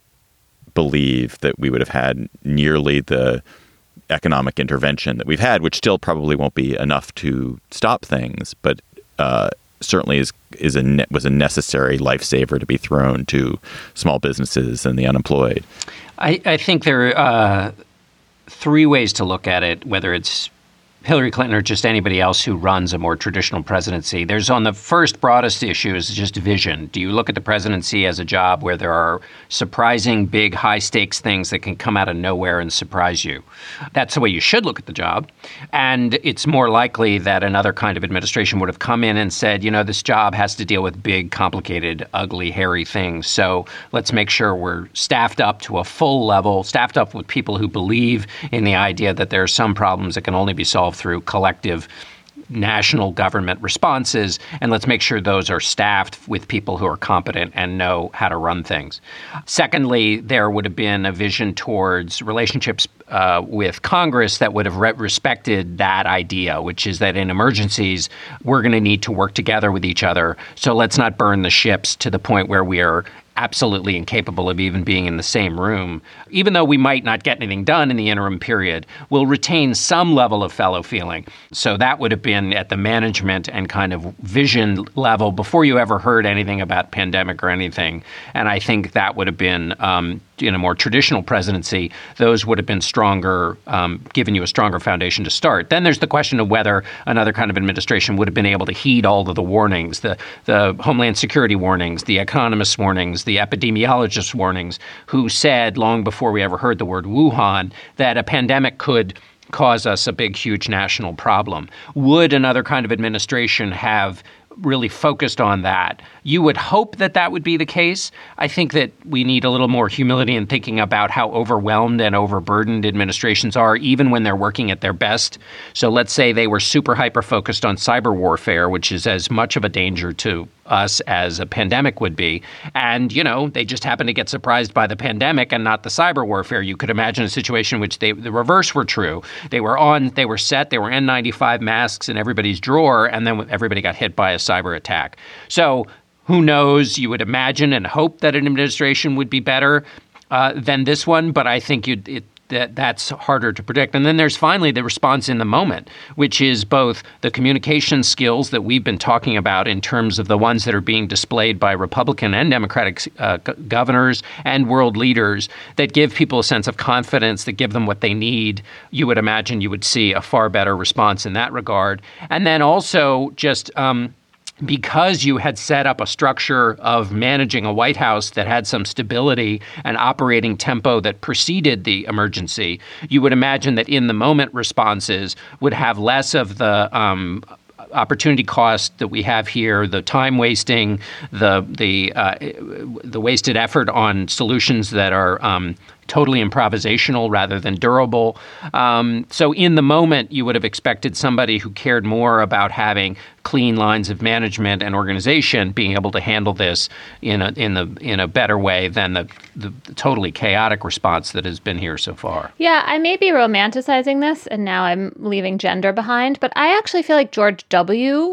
believe that we would have had nearly the economic intervention that we've had, which still probably won't be enough to stop things, but uh, certainly is is a ne- was a necessary lifesaver to be thrown to small businesses and the unemployed. I, I think there are uh, three ways to look at it, whether it's Hillary Clinton or just anybody else who runs a more traditional presidency. There's on the first broadest issue is just vision. Do you look at the presidency as a job where there are surprising, big, high stakes things that can come out of nowhere and surprise you? That's the way you should look at the job. And it's more likely that another kind of administration would have come in and said, you know, this job has to deal with big, complicated, ugly, hairy things. So let's make sure we're staffed up to a full level, staffed up with people who believe in the idea that there are some problems that can only be solved through collective national government responses, and let's make sure those are staffed with people who are competent and know how to run things. Secondly, there would have been a vision towards relationships uh, with Congress that would have re- respected that idea, which is that in emergencies, we're going to need to work together with each other. So let's not burn the ships to the point where we are absolutely incapable of even being in the same room. Even though we might not get anything done in the interim period, we'll retain some level of fellow feeling. So that would have been at the management and kind of vision level before you ever heard anything about pandemic or anything. And I think that would have been, um, in a more traditional presidency, those would have been stronger, um, given you a stronger foundation to start. Then there's the question of whether another kind of administration would have been able to heed all of the warnings, the, the Homeland Security warnings, the economists' warnings, the epidemiologists' warnings, who said long before we ever heard the word Wuhan that a pandemic could cause us a big, huge national problem. Would another kind of administration have really focused on that? You would hope that that would be the case. I think that we need a little more humility in thinking about how overwhelmed and overburdened administrations are, even when they're working at their best. So let's say they were super hyper focused on cyber warfare, which is as much of a danger to us as a pandemic would be. And, you know, they just happen to get surprised by the pandemic and not the cyber warfare. You could imagine a situation in which they, the reverse were true. They were on, they were set, they were N ninety-five masks in everybody's drawer, and then everybody got hit by a cyber attack. So who knows? You would imagine and hope that an administration would be better uh, than this one, but I think you'd, it, that that's harder to predict. And then there's finally the response in the moment, which is both the communication skills that we've been talking about in terms of the ones that are being displayed by Republican and Democratic uh, g- governors and world leaders that give people a sense of confidence, that give them what they need. You would imagine you would see a far better response in that regard. And then also just um, because you had set up a structure of managing a White House that had some stability and operating tempo that preceded the emergency, you would imagine that in the moment responses would have less of the um, opportunity cost that we have here, the time wasting, the the uh, the wasted effort on solutions that are um, totally improvisational rather than durable. Um, so in the moment, you would have expected somebody who cared more about having clean lines of management and organization being able to handle this in a in the in a better way than the, the totally chaotic response that has been here so far. Yeah, I may be romanticizing this, and now I'm leaving gender behind, but I actually feel like George W.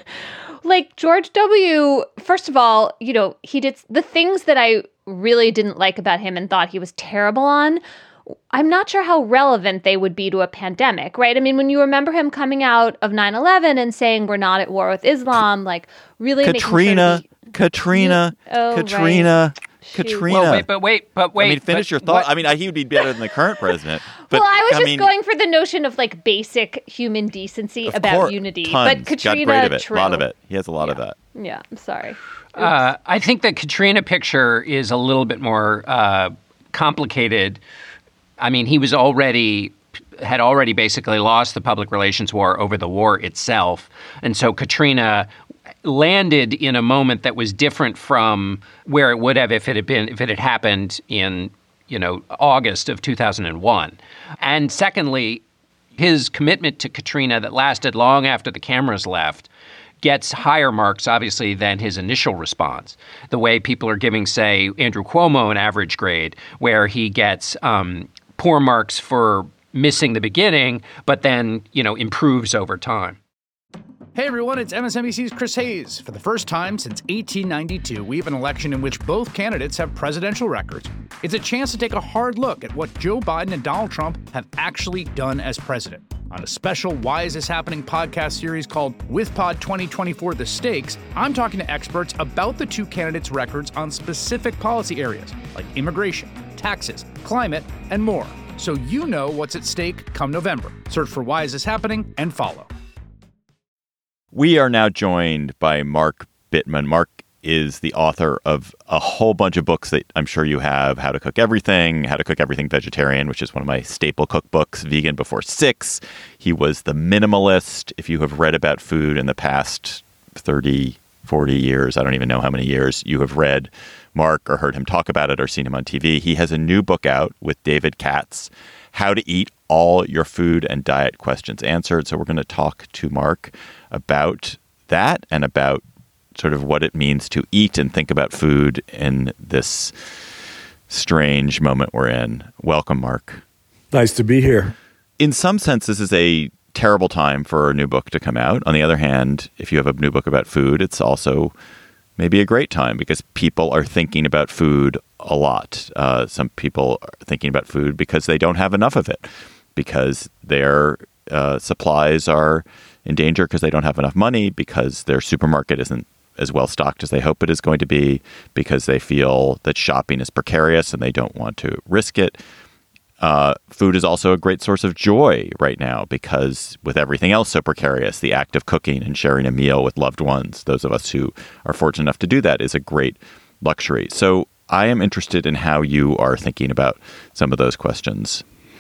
Like George W., first of all, you know, he did the things that I really didn't like about him and thought he was terrible on. I'm not sure how relevant they would be to a pandemic, right? I mean, when you remember him coming out of nine eleven and saying we're not at war with Islam, like really Katrina, making sure Katrina, oh, Katrina, right. Katrina. Well, wait, but wait, but wait. I mean, finish but, your thought. What? I mean, I, he would be better than the current president. But, well, I was I just mean, going for the notion of like basic human decency of about course, unity. tons. But Katrina, got great of it. true. A lot of it. He has a lot yeah. of that. Yeah, I'm sorry. Uh, I think the Katrina picture is a little bit more uh, complicated. I mean, he was already had already basically lost the public relations war over the war itself. And so Katrina landed in a moment that was different from where it would have if it had been if it had happened in, you know, August of two thousand one. And secondly, his commitment to Katrina that lasted long after the cameras left gets higher marks, obviously, than his initial response. The way people are giving, say, Andrew Cuomo an average grade, where he gets um, poor marks for missing the beginning, but then, you know, improves over time. Hey everyone, it's M S N B C's Chris Hayes. For the first time since eighteen ninety-two, we have an election in which both candidates have presidential records. It's a chance to take a hard look at what Joe Biden and Donald Trump have actually done as president. On a special Why Is This Happening podcast series called WithPod twenty twenty-four The Stakes, I'm talking to experts about the two candidates' records on specific policy areas like immigration, taxes, climate, and more. So you know what's at stake come November. Search for Why Is This Happening and follow. We are now joined by Mark Bittman. Mark is the author of a whole bunch of books that I'm sure you have: How to Cook Everything, How to Cook Everything Vegetarian, which is one of my staple cookbooks, Vegan Before Six. He was The Minimalist. If you have read about food in the past thirty, forty years, I don't even know how many years, you have read Mark or heard him talk about it or seen him on T V. He has a new book out with David Katz, How to Eat All Your Food and Diet Questions Answered. So we're going to talk to Mark about that and about sort of what it means to eat and think about food in this strange moment we're in. Welcome, Mark. Nice to be here. In some sense, this is a terrible time for a new book to come out. On the other hand, if you have a new book about food, it's also maybe a great time because people are thinking about food a lot. Uh, some people are thinking about food because they don't have enough of it, because their uh, supplies are in danger because they don't have enough money, because their supermarket isn't as well stocked as they hope it is going to be, because they feel that shopping is precarious and they don't want to risk it. Uh, food is also a great source of joy right now because with everything else so precarious, the act of cooking and sharing a meal with loved ones, those of us who are fortunate enough to do that, is a great luxury. So I am interested in how you are thinking about some of those questions.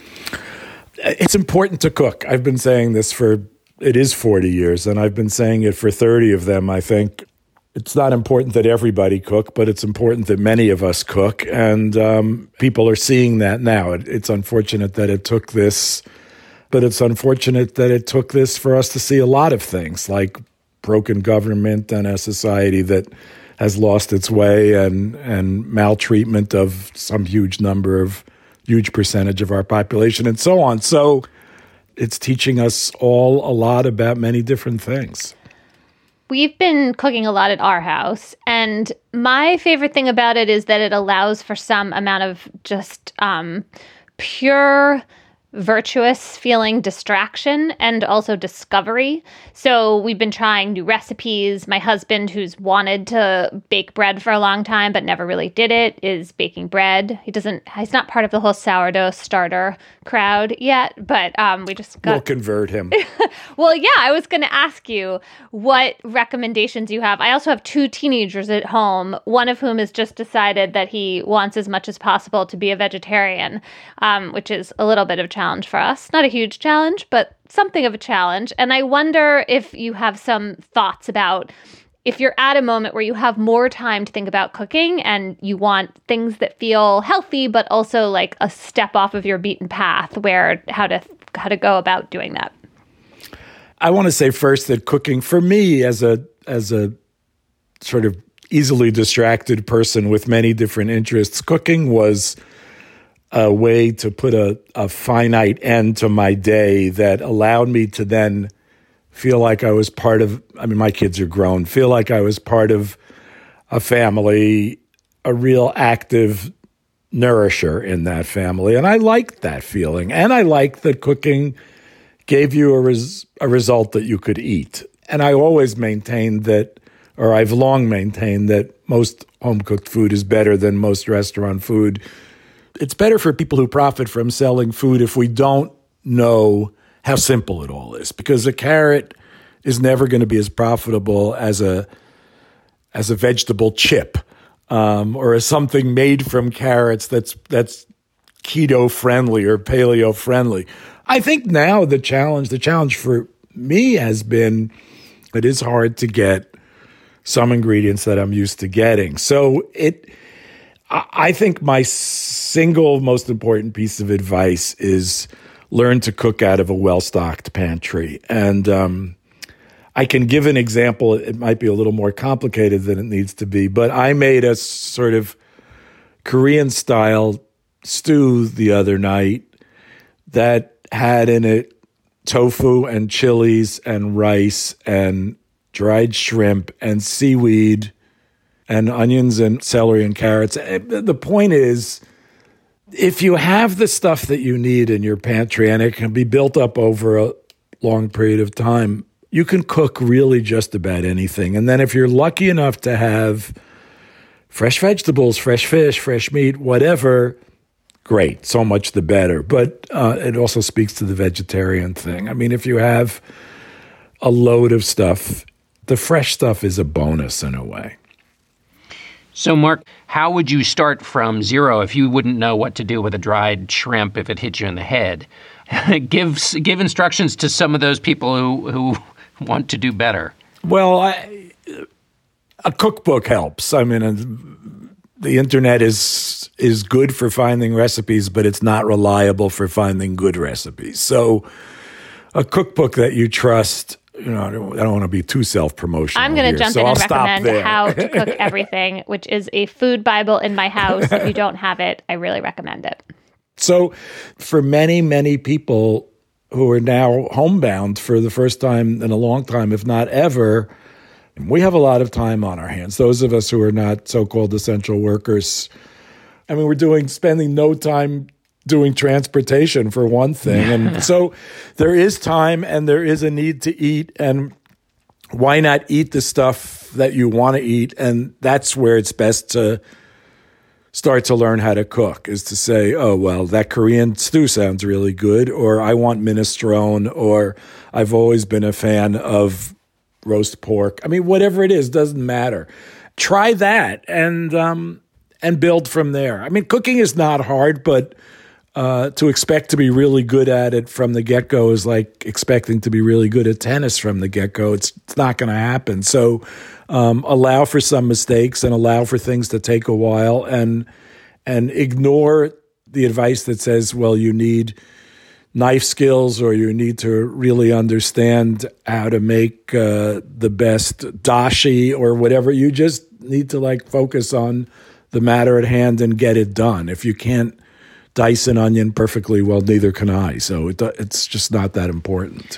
It's important to cook. I've been saying this for, it is forty years, and I've been saying it for thirty of them, I think. It's not important that everybody cook, but it's important that many of us cook, and um, people are seeing that now. It, it's unfortunate that it took this, but it's unfortunate that it took this for us to see a lot of things, like broken government and a society that has lost its way, and, and maltreatment of some huge number of, huge percentage of our population, and so on. So it's teaching us all a lot about many different things. We've been cooking a lot at our house, and my favorite thing about it is that it allows for some amount of just um, pure, virtuous feeling distraction and also discovery. So we've been trying new recipes. My husband, who's wanted to bake bread for a long time but never really did it, is baking bread. He doesn't, he's not part of the whole sourdough starter crowd yet, but um, we just got... We'll convert him. Well, yeah, I was going to ask you what recommendations you have. I also have two teenagers at home, one of whom has just decided that he wants as much as possible to be a vegetarian, um, which is a little bit of a challenge for us. Not a huge challenge, but something of a challenge. And I wonder if you have some thoughts about if you're at a moment where you have more time to think about cooking and you want things that feel healthy, but also like a step off of your beaten path, where how to how to go about doing that. I want to say first that cooking, for me as a as a sort of easily distracted person with many different interests, cooking was a way to put a, a finite end to my day that allowed me to then feel like I was part of, I mean, my kids are grown, feel like I was part of a family, a real active nourisher in that family. And I liked that feeling. And I liked that cooking gave you a, res, a result that you could eat. And I always maintained that, or I've long maintained that most home-cooked food is better than most restaurant food. It's better for people who profit from selling food if we don't know how simple it all is, because a carrot is never going to be as profitable as a as a vegetable chip, um, or as something made from carrots that's that's keto friendly or paleo friendly. I think now the challenge the challenge for me has been it is hard to get some ingredients that I'm used to getting. So it. I think my single most important piece of advice is learn to cook out of a well-stocked pantry. And um, I can give an example. It might be a little more complicated than it needs to be, but I made a sort of Korean-style stew the other night that had in it tofu and chilies and rice and dried shrimp and seaweed and onions and celery and carrots. The point is, if you have the stuff that you need in your pantry and it can be built up over a long period of time, you can cook really just about anything. And then if you're lucky enough to have fresh vegetables, fresh fish, fresh meat, whatever, great, so much the better. But uh, it also speaks to the vegetarian thing. I mean, if you have a load of stuff, the fresh stuff is a bonus in a way. So, Mark, how would you start from zero if you wouldn't know what to do with a dried shrimp if it hit you in the head? give give instructions to some of those people who, who want to do better. Well, I, a cookbook helps. I mean, the internet is is good for finding recipes, but it's not reliable for finding good recipes. So a cookbook that you trust, you know, I don't, I don't want to be too self-promotional. I'm going to jump so in I'll and recommend there. How to Cook Everything, which is a food Bible in my house. If you don't have it, I really recommend it. So for many, many people who are now homebound for the first time in a long time, if not ever, we have a lot of time on our hands. Those of us who are not so-called essential workers, I mean, we're doing spending no time doing transportation for one thing. And so there is time and there is a need to eat. And why not eat the stuff that you want to eat? And that's where it's best to start to learn how to cook, is to say, oh, well, that Korean stew sounds really good, or I want minestrone, or I've always been a fan of roast pork. I mean, whatever it is, doesn't matter. Try that and um, and build from there. I mean, cooking is not hard, but uh, to expect to be really good at it from the get-go is like expecting to be really good at tennis from the get-go. It's, it's not going to happen. So um, allow for some mistakes and allow for things to take a while, and and ignore the advice that says, well, you need knife skills or you need to really understand how to make uh, the best dashi or whatever. You just need to like focus on the matter at hand and get it done. If you can't dice an onion perfectly, well, neither can I. So it, it's just not that important.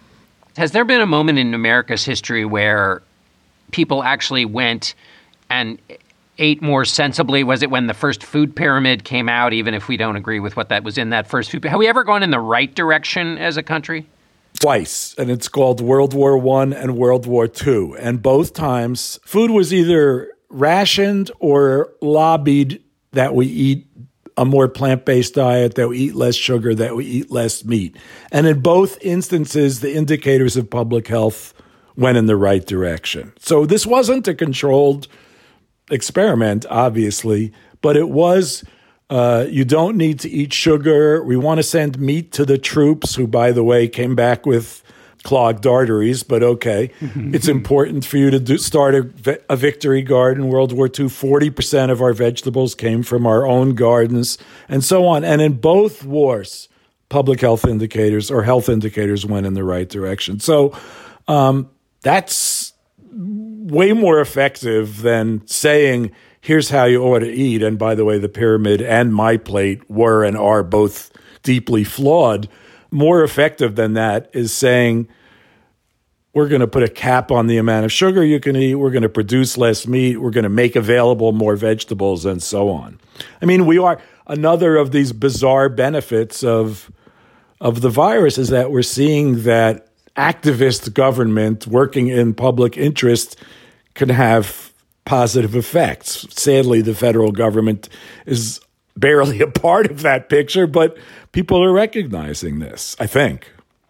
Has there been a moment in America's history where people actually went and ate more sensibly? Was it when the first food pyramid came out, even if we don't agree with what that was in that first food? Have we ever gone in the right direction as a country? Twice, and it's called World War One and World War Two. And both times, food was either rationed or lobbied that we eat a more plant-based diet, that we eat less sugar, that we eat less meat. And in both instances, the indicators of public health went in the right direction. So this wasn't a controlled experiment, obviously, but it was, uh, you don't need to eat sugar. We want to send meat to the troops, who, by the way, came back with clogged arteries, but okay. It's important for you to do, start a, a victory garden. World War Two, forty percent of our vegetables came from our own gardens, and so on. And in both wars, public health indicators or health indicators went in the right direction. So um, that's way more effective than saying, here's how you ought to eat. And by the way, the pyramid and my plate were and are both deeply flawed. More effective than that is saying, we're going to put a cap on the amount of sugar you can eat. We're going to produce less meat. We're going to make available more vegetables and so on. I mean, we are another of these bizarre benefits of, of the virus is that we're seeing that activist government working in public interest can have positive effects. Sadly, the federal government is barely a part of that picture, but people are recognizing this, I think.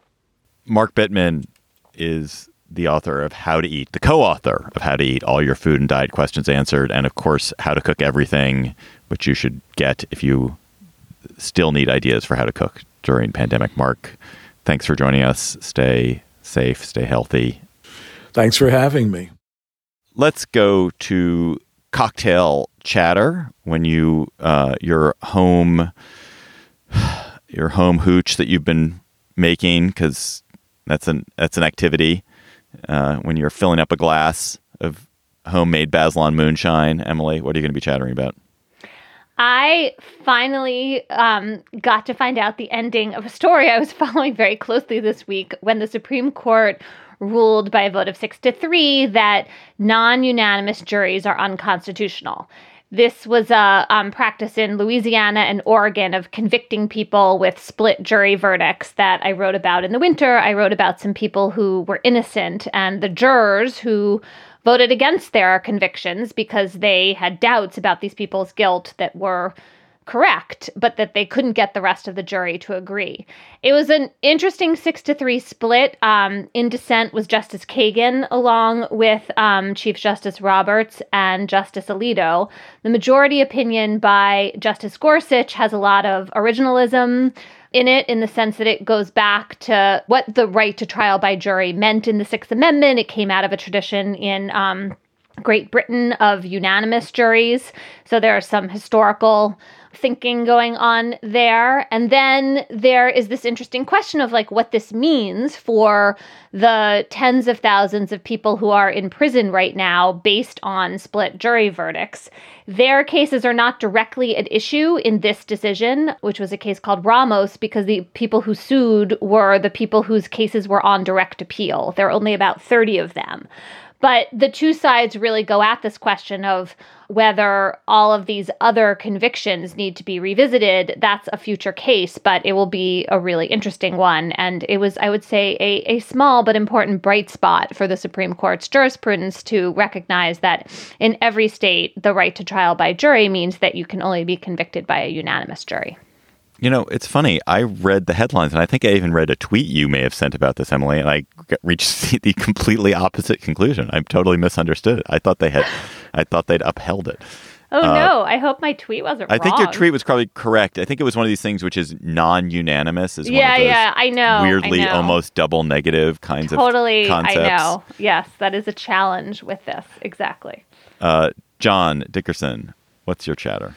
Mark Bittman is the author of How to Eat, the co-author of How to Eat, All Your Food and Diet Questions Answered, and of course, How to Cook Everything, which you should get if you still need ideas for how to cook during pandemic. Mark, thanks for joining us. Stay safe, stay healthy. Thanks for having me. Let's go to cocktail chatter. When you uh, your home your home hooch that you've been making, because that's an that's an activity uh, when you're filling up a glass of homemade Bazelon moonshine. Emily, what are you going to be chattering about? I finally um, got to find out the ending of a story I was following very closely this week when the Supreme Court ruled by a vote of six to three that non-unanimous juries are unconstitutional. This was a um, practice in Louisiana and Oregon of convicting people with split jury verdicts that I wrote about in the winter. I wrote about some people who were innocent and the jurors who voted against their convictions because they had doubts about these people's guilt that were correct, but that they couldn't get the rest of the jury to agree. It was an interesting six to three split. Um, in dissent was Justice Kagan, along with um, Chief Justice Roberts and Justice Alito. The majority opinion by Justice Gorsuch has a lot of originalism in it, in the sense that it goes back to what the right to trial by jury meant in the Sixth Amendment. It came out of a tradition in um, Great Britain of unanimous juries. So there are some historical thinking going on there. And then there is this interesting question of like what this means for the tens of thousands of people who are in prison right now based on split jury verdicts. Their cases are not directly at issue in this decision, which was a case called Ramos, because the people who sued were the people whose cases were on direct appeal. There are only about thirty of them. But the two sides really go at this question of whether all of these other convictions need to be revisited. That's a future case, but it will be a really interesting one. And it was, I would say, a, a small but important bright spot for the Supreme Court's jurisprudence to recognize that in every state, the right to trial by jury means that you can only be convicted by a unanimous jury. You know, it's funny. I read the headlines, and I think I even read a tweet you may have sent about this, Emily, and I reached the completely opposite conclusion. I totally misunderstood it. I thought they had, I thought they'd upheld it. Oh, uh, no. I hope my tweet wasn't I wrong. think your tweet was probably correct. I think it was one of these things which is non-unanimous. Is yeah, one of those yeah, I know. weirdly I know. almost double negative kinds totally, of concepts. I know. Yes, that is a challenge with this. Exactly. Uh, John Dickerson, what's your chatter?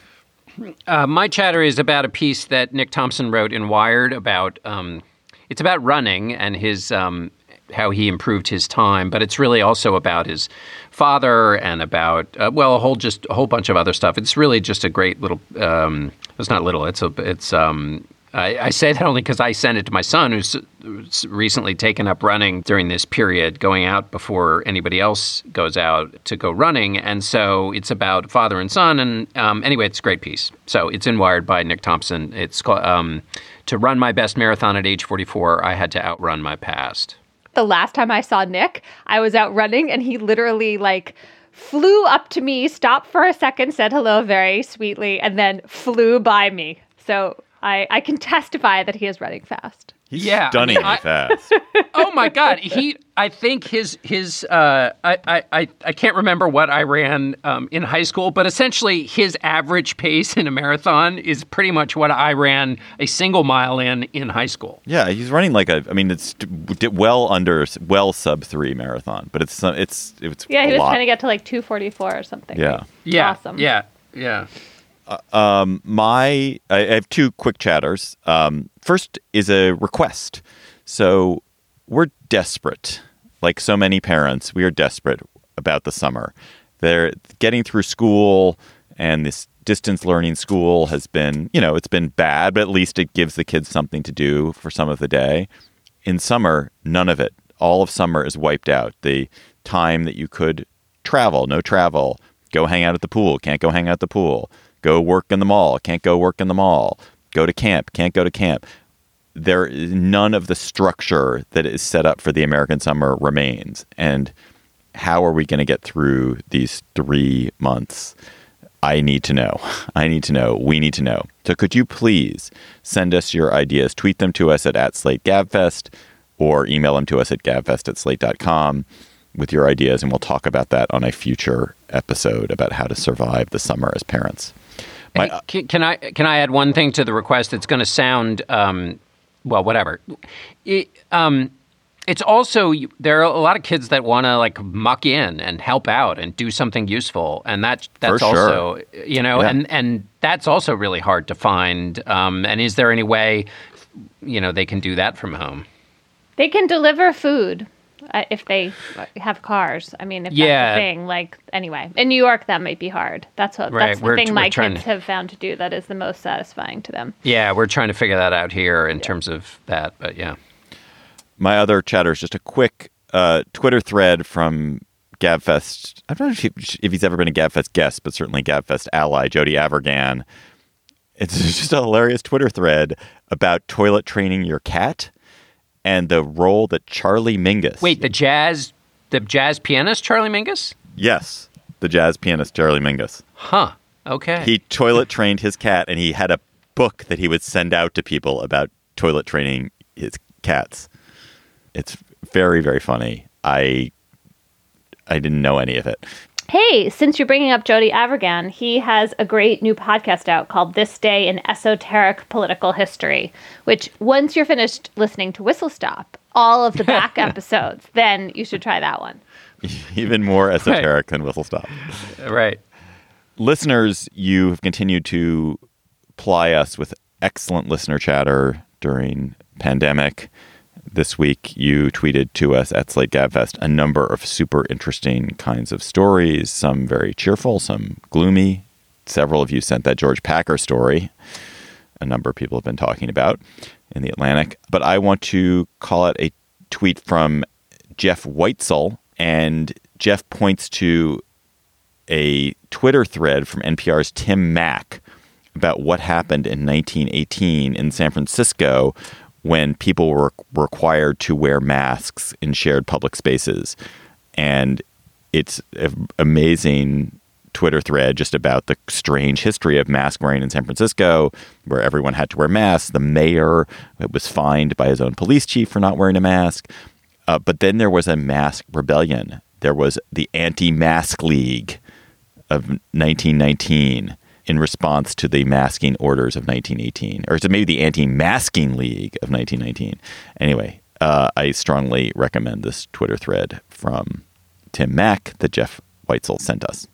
Uh, my chatter is about a piece that Nick Thompson wrote in Wired about, um, it's about running and his um, how he improved his time, but it's really also about his father and about, uh, well, a whole just a whole bunch of other stuff. It's really just a great little, um, it's not little, it's, a, it's um, I, I say that only because I sent it to my son, who's recently taken up running during this period, going out before anybody else goes out to go running. And so it's about father and son. And um, anyway, it's a great piece. So it's in Wired by Nick Thompson. It's called um, To Run My Best Marathon at Age forty-four, I Had to Outrun My Past. The last time I saw Nick, I was out running and he literally like flew up to me, stopped for a second, said hello very sweetly, and then flew by me. So I, I can testify that he is running fast. He's yeah, stunningly I mean, I, fast. Oh my God! He, I think his his. Uh, I, I I can't remember what I ran um, in high school, but essentially his average pace in a marathon is pretty much what I ran a single mile in in high school. Yeah, he's running like a. I mean, it's well under, well sub three marathon, but it's it's it's. Yeah, he a was lot. trying to get to like two forty-four or something. Yeah. Right? Yeah. Awesome. Yeah. Yeah. Uh, um, my I have two quick chatters. Um, first is a request. So we're desperate, like so many parents. We are desperate about the summer. They're getting through school, and this distance learning school has been, you know, it's been bad, but at least it gives the kids something to do for some of the day. In summer, none of it. All of summer is wiped out. The time that you could travel, no travel. Go hang out at the pool. Can't go hang out at the pool. Go work in the mall. Can't go work in the mall. Go to camp. Can't go to camp. There, none of the structure that is set up for the American summer remains. And how are we going to get through these three months? I need to know. I need to know. We need to know. So could you please send us your ideas? Tweet them to us at, at Slate Gabfest or email them to us at gabfest at slate dot com with your ideas. And we'll talk about that on a future episode about how to survive the summer as parents. My, Hey, can, can I can I add one thing to the request? It's going to sound um, well, whatever. It, um, it's also there are a lot of kids that want to like muck in and help out and do something useful, and that that's For sure. also you know, Yeah. and and that's also really hard to find. Um, and is there any way you know they can do that from home? They can deliver food. uh, if they have cars. I mean, if Yeah. that's the thing. Like, anyway, in New York, that might be hard. That's what Right, that's the we're- thing we're my trying kids to- have found to do that is the most satisfying to them. Yeah, we're trying to figure that out here in terms of that, but yeah. My other chatter is just a quick uh, Twitter thread from GabFest. I don't know if, he, if he's ever been a GabFest guest, but certainly GabFest ally, Jody Avirgan. It's just a hilarious Twitter thread about toilet training your cat and the role that Charlie Mingus. Wait, the jazz, the jazz pianist Charlie Mingus? Yes, the jazz pianist Charlie Mingus. Huh. Okay. He toilet trained his cat, and he had a book that he would send out to people about toilet training his cats. It's very, very funny. I I didn't know any of it. Hey, since you're bringing up Jody Avirgan, he has a great new podcast out called This Day in Esoteric Political History, which once you're finished listening to Whistle Stop, all of the back episodes, then you should try that one. Even more esoteric than Whistle Stop. Right. Listeners, you have continued to ply us with excellent listener chatter during pandemic. This week, you tweeted to us at Slate Gabfest a number of super interesting kinds of stories, some very cheerful, some gloomy. Several of you sent that George Packer story a number of people have been talking about in the Atlantic. But I want to call out a tweet from Jeff Weitzel, and Jeff points to a Twitter thread from N P R's Tim Mack about what happened in nineteen eighteen in San Francisco when people were required to wear masks in shared public spaces. And it's an amazing Twitter thread just about the strange history of mask wearing in San Francisco, where everyone had to wear masks. The mayor was fined by his own police chief for not wearing a mask. Uh, but then there was a mask rebellion. There was the Anti-Mask League of nineteen nineteen in response to the masking orders of nineteen eighteen, or to maybe the Anti-Masking League of nineteen nineteen. Anyway, uh, I strongly recommend this Twitter thread from Tim Mack that Jeff Weitzel sent us.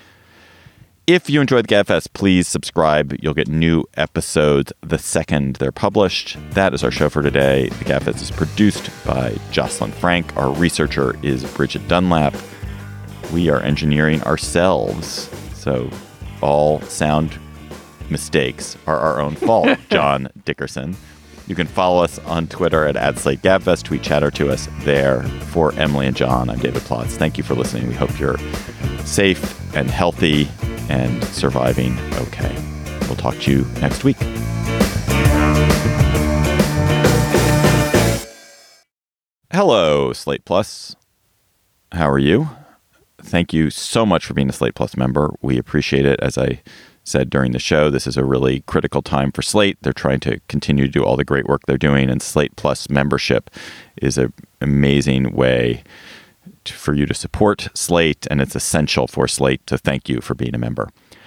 If you enjoyed the Gabfest, please subscribe. You'll get new episodes the second they're published. That is our show for today. The Gabfest is produced by Jocelyn Frank. Our researcher is Bridget Dunlap. We are engineering ourselves, so all sound mistakes are our own fault. John Dickerson. You can follow us on Twitter at, at SlateGabfest. Tweet chatter to us there. For Emily and John, I'm David Plotz. Thank you for listening. We hope you're safe and healthy and surviving okay. We'll talk to you next week. Hello, Slate Plus. How are you? Thank you so much for being a Slate Plus member. We appreciate it. As I said during the show, this is a really critical time for Slate. They're trying to continue to do all the great work they're doing, and Slate Plus membership is an amazing way to, for you to support Slate, and it's essential for Slate to thank you for being a member.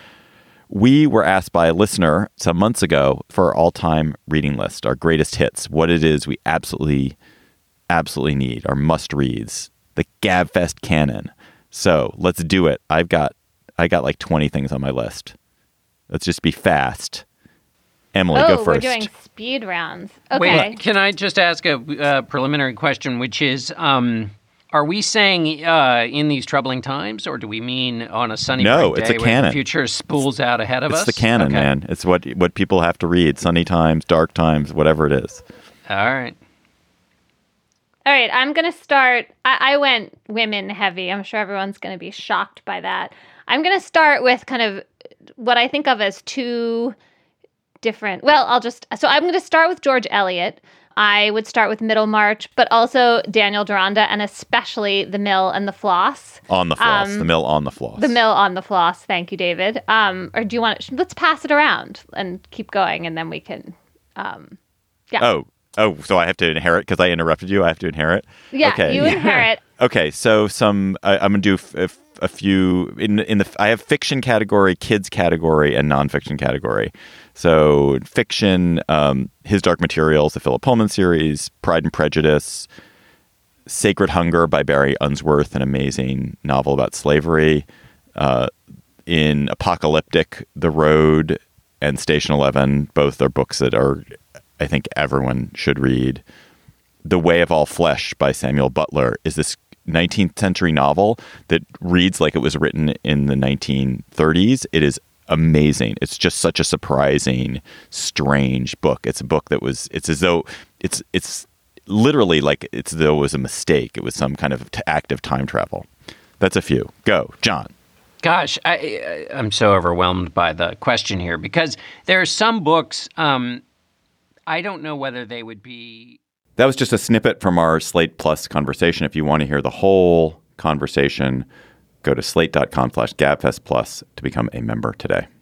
We were asked by a listener some months ago for our all-time reading list, our greatest hits, what it is we absolutely, absolutely need, our must-reads, the Gabfest canon. So let's do it. I've got I got like twenty things on my list. Let's just be fast. Emily, oh, go first. We're doing speed rounds. Okay. Wait, can I just ask a uh, preliminary question, which is, um, are we saying uh, in these troubling times, or do we mean on a sunny No, bright it's day a when canon. the future spools out ahead of it's us? the canon, Okay. man. It's what what people have to read. Sunny times, dark times, whatever it is. All right. All right, I'm going to start. I, I went women heavy. I'm sure everyone's going to be shocked by that. I'm going to start with kind of what I think of as two different. Well, I'll just. So I'm going to start with George Eliot. I would start with Middlemarch, but also Daniel Deronda, and especially The Mill and the Floss. On the floss. Um, the mill on the floss. The Mill on the Floss. Thank you, David. Um, or do you want to? Let's pass it around and keep going, and then we can. Um, yeah. Oh. Oh, so I have to inherit because I interrupted you. I have to inherit. Yeah, okay. you inherit. Okay, so some I, I'm gonna do f- f- a few in in the I have fiction category, kids category, and nonfiction category. So fiction, um, His Dark Materials, the Philip Pullman series, Pride and Prejudice, Sacred Hunger by Barry Unsworth, an amazing novel about slavery. Uh, in Apocalyptic, The Road and Station Eleven, both are books that are I think everyone should read. The Way of All Flesh by Samuel Butler is this nineteenth century novel that reads like it was written in the nineteen thirties. It is amazing. It's just such a surprising, strange book. It's a book that was, it's as though, it's it's literally like it's as though it was a mistake. It was some kind of t- act of time travel. That's a few. Go, John. Gosh, I, I'm so overwhelmed by the question here because there are some books, um, I don't know whether they would be... That was just a snippet from our Slate Plus conversation. If you want to hear the whole conversation, go to slate.com slash gabfest plus to become a member today.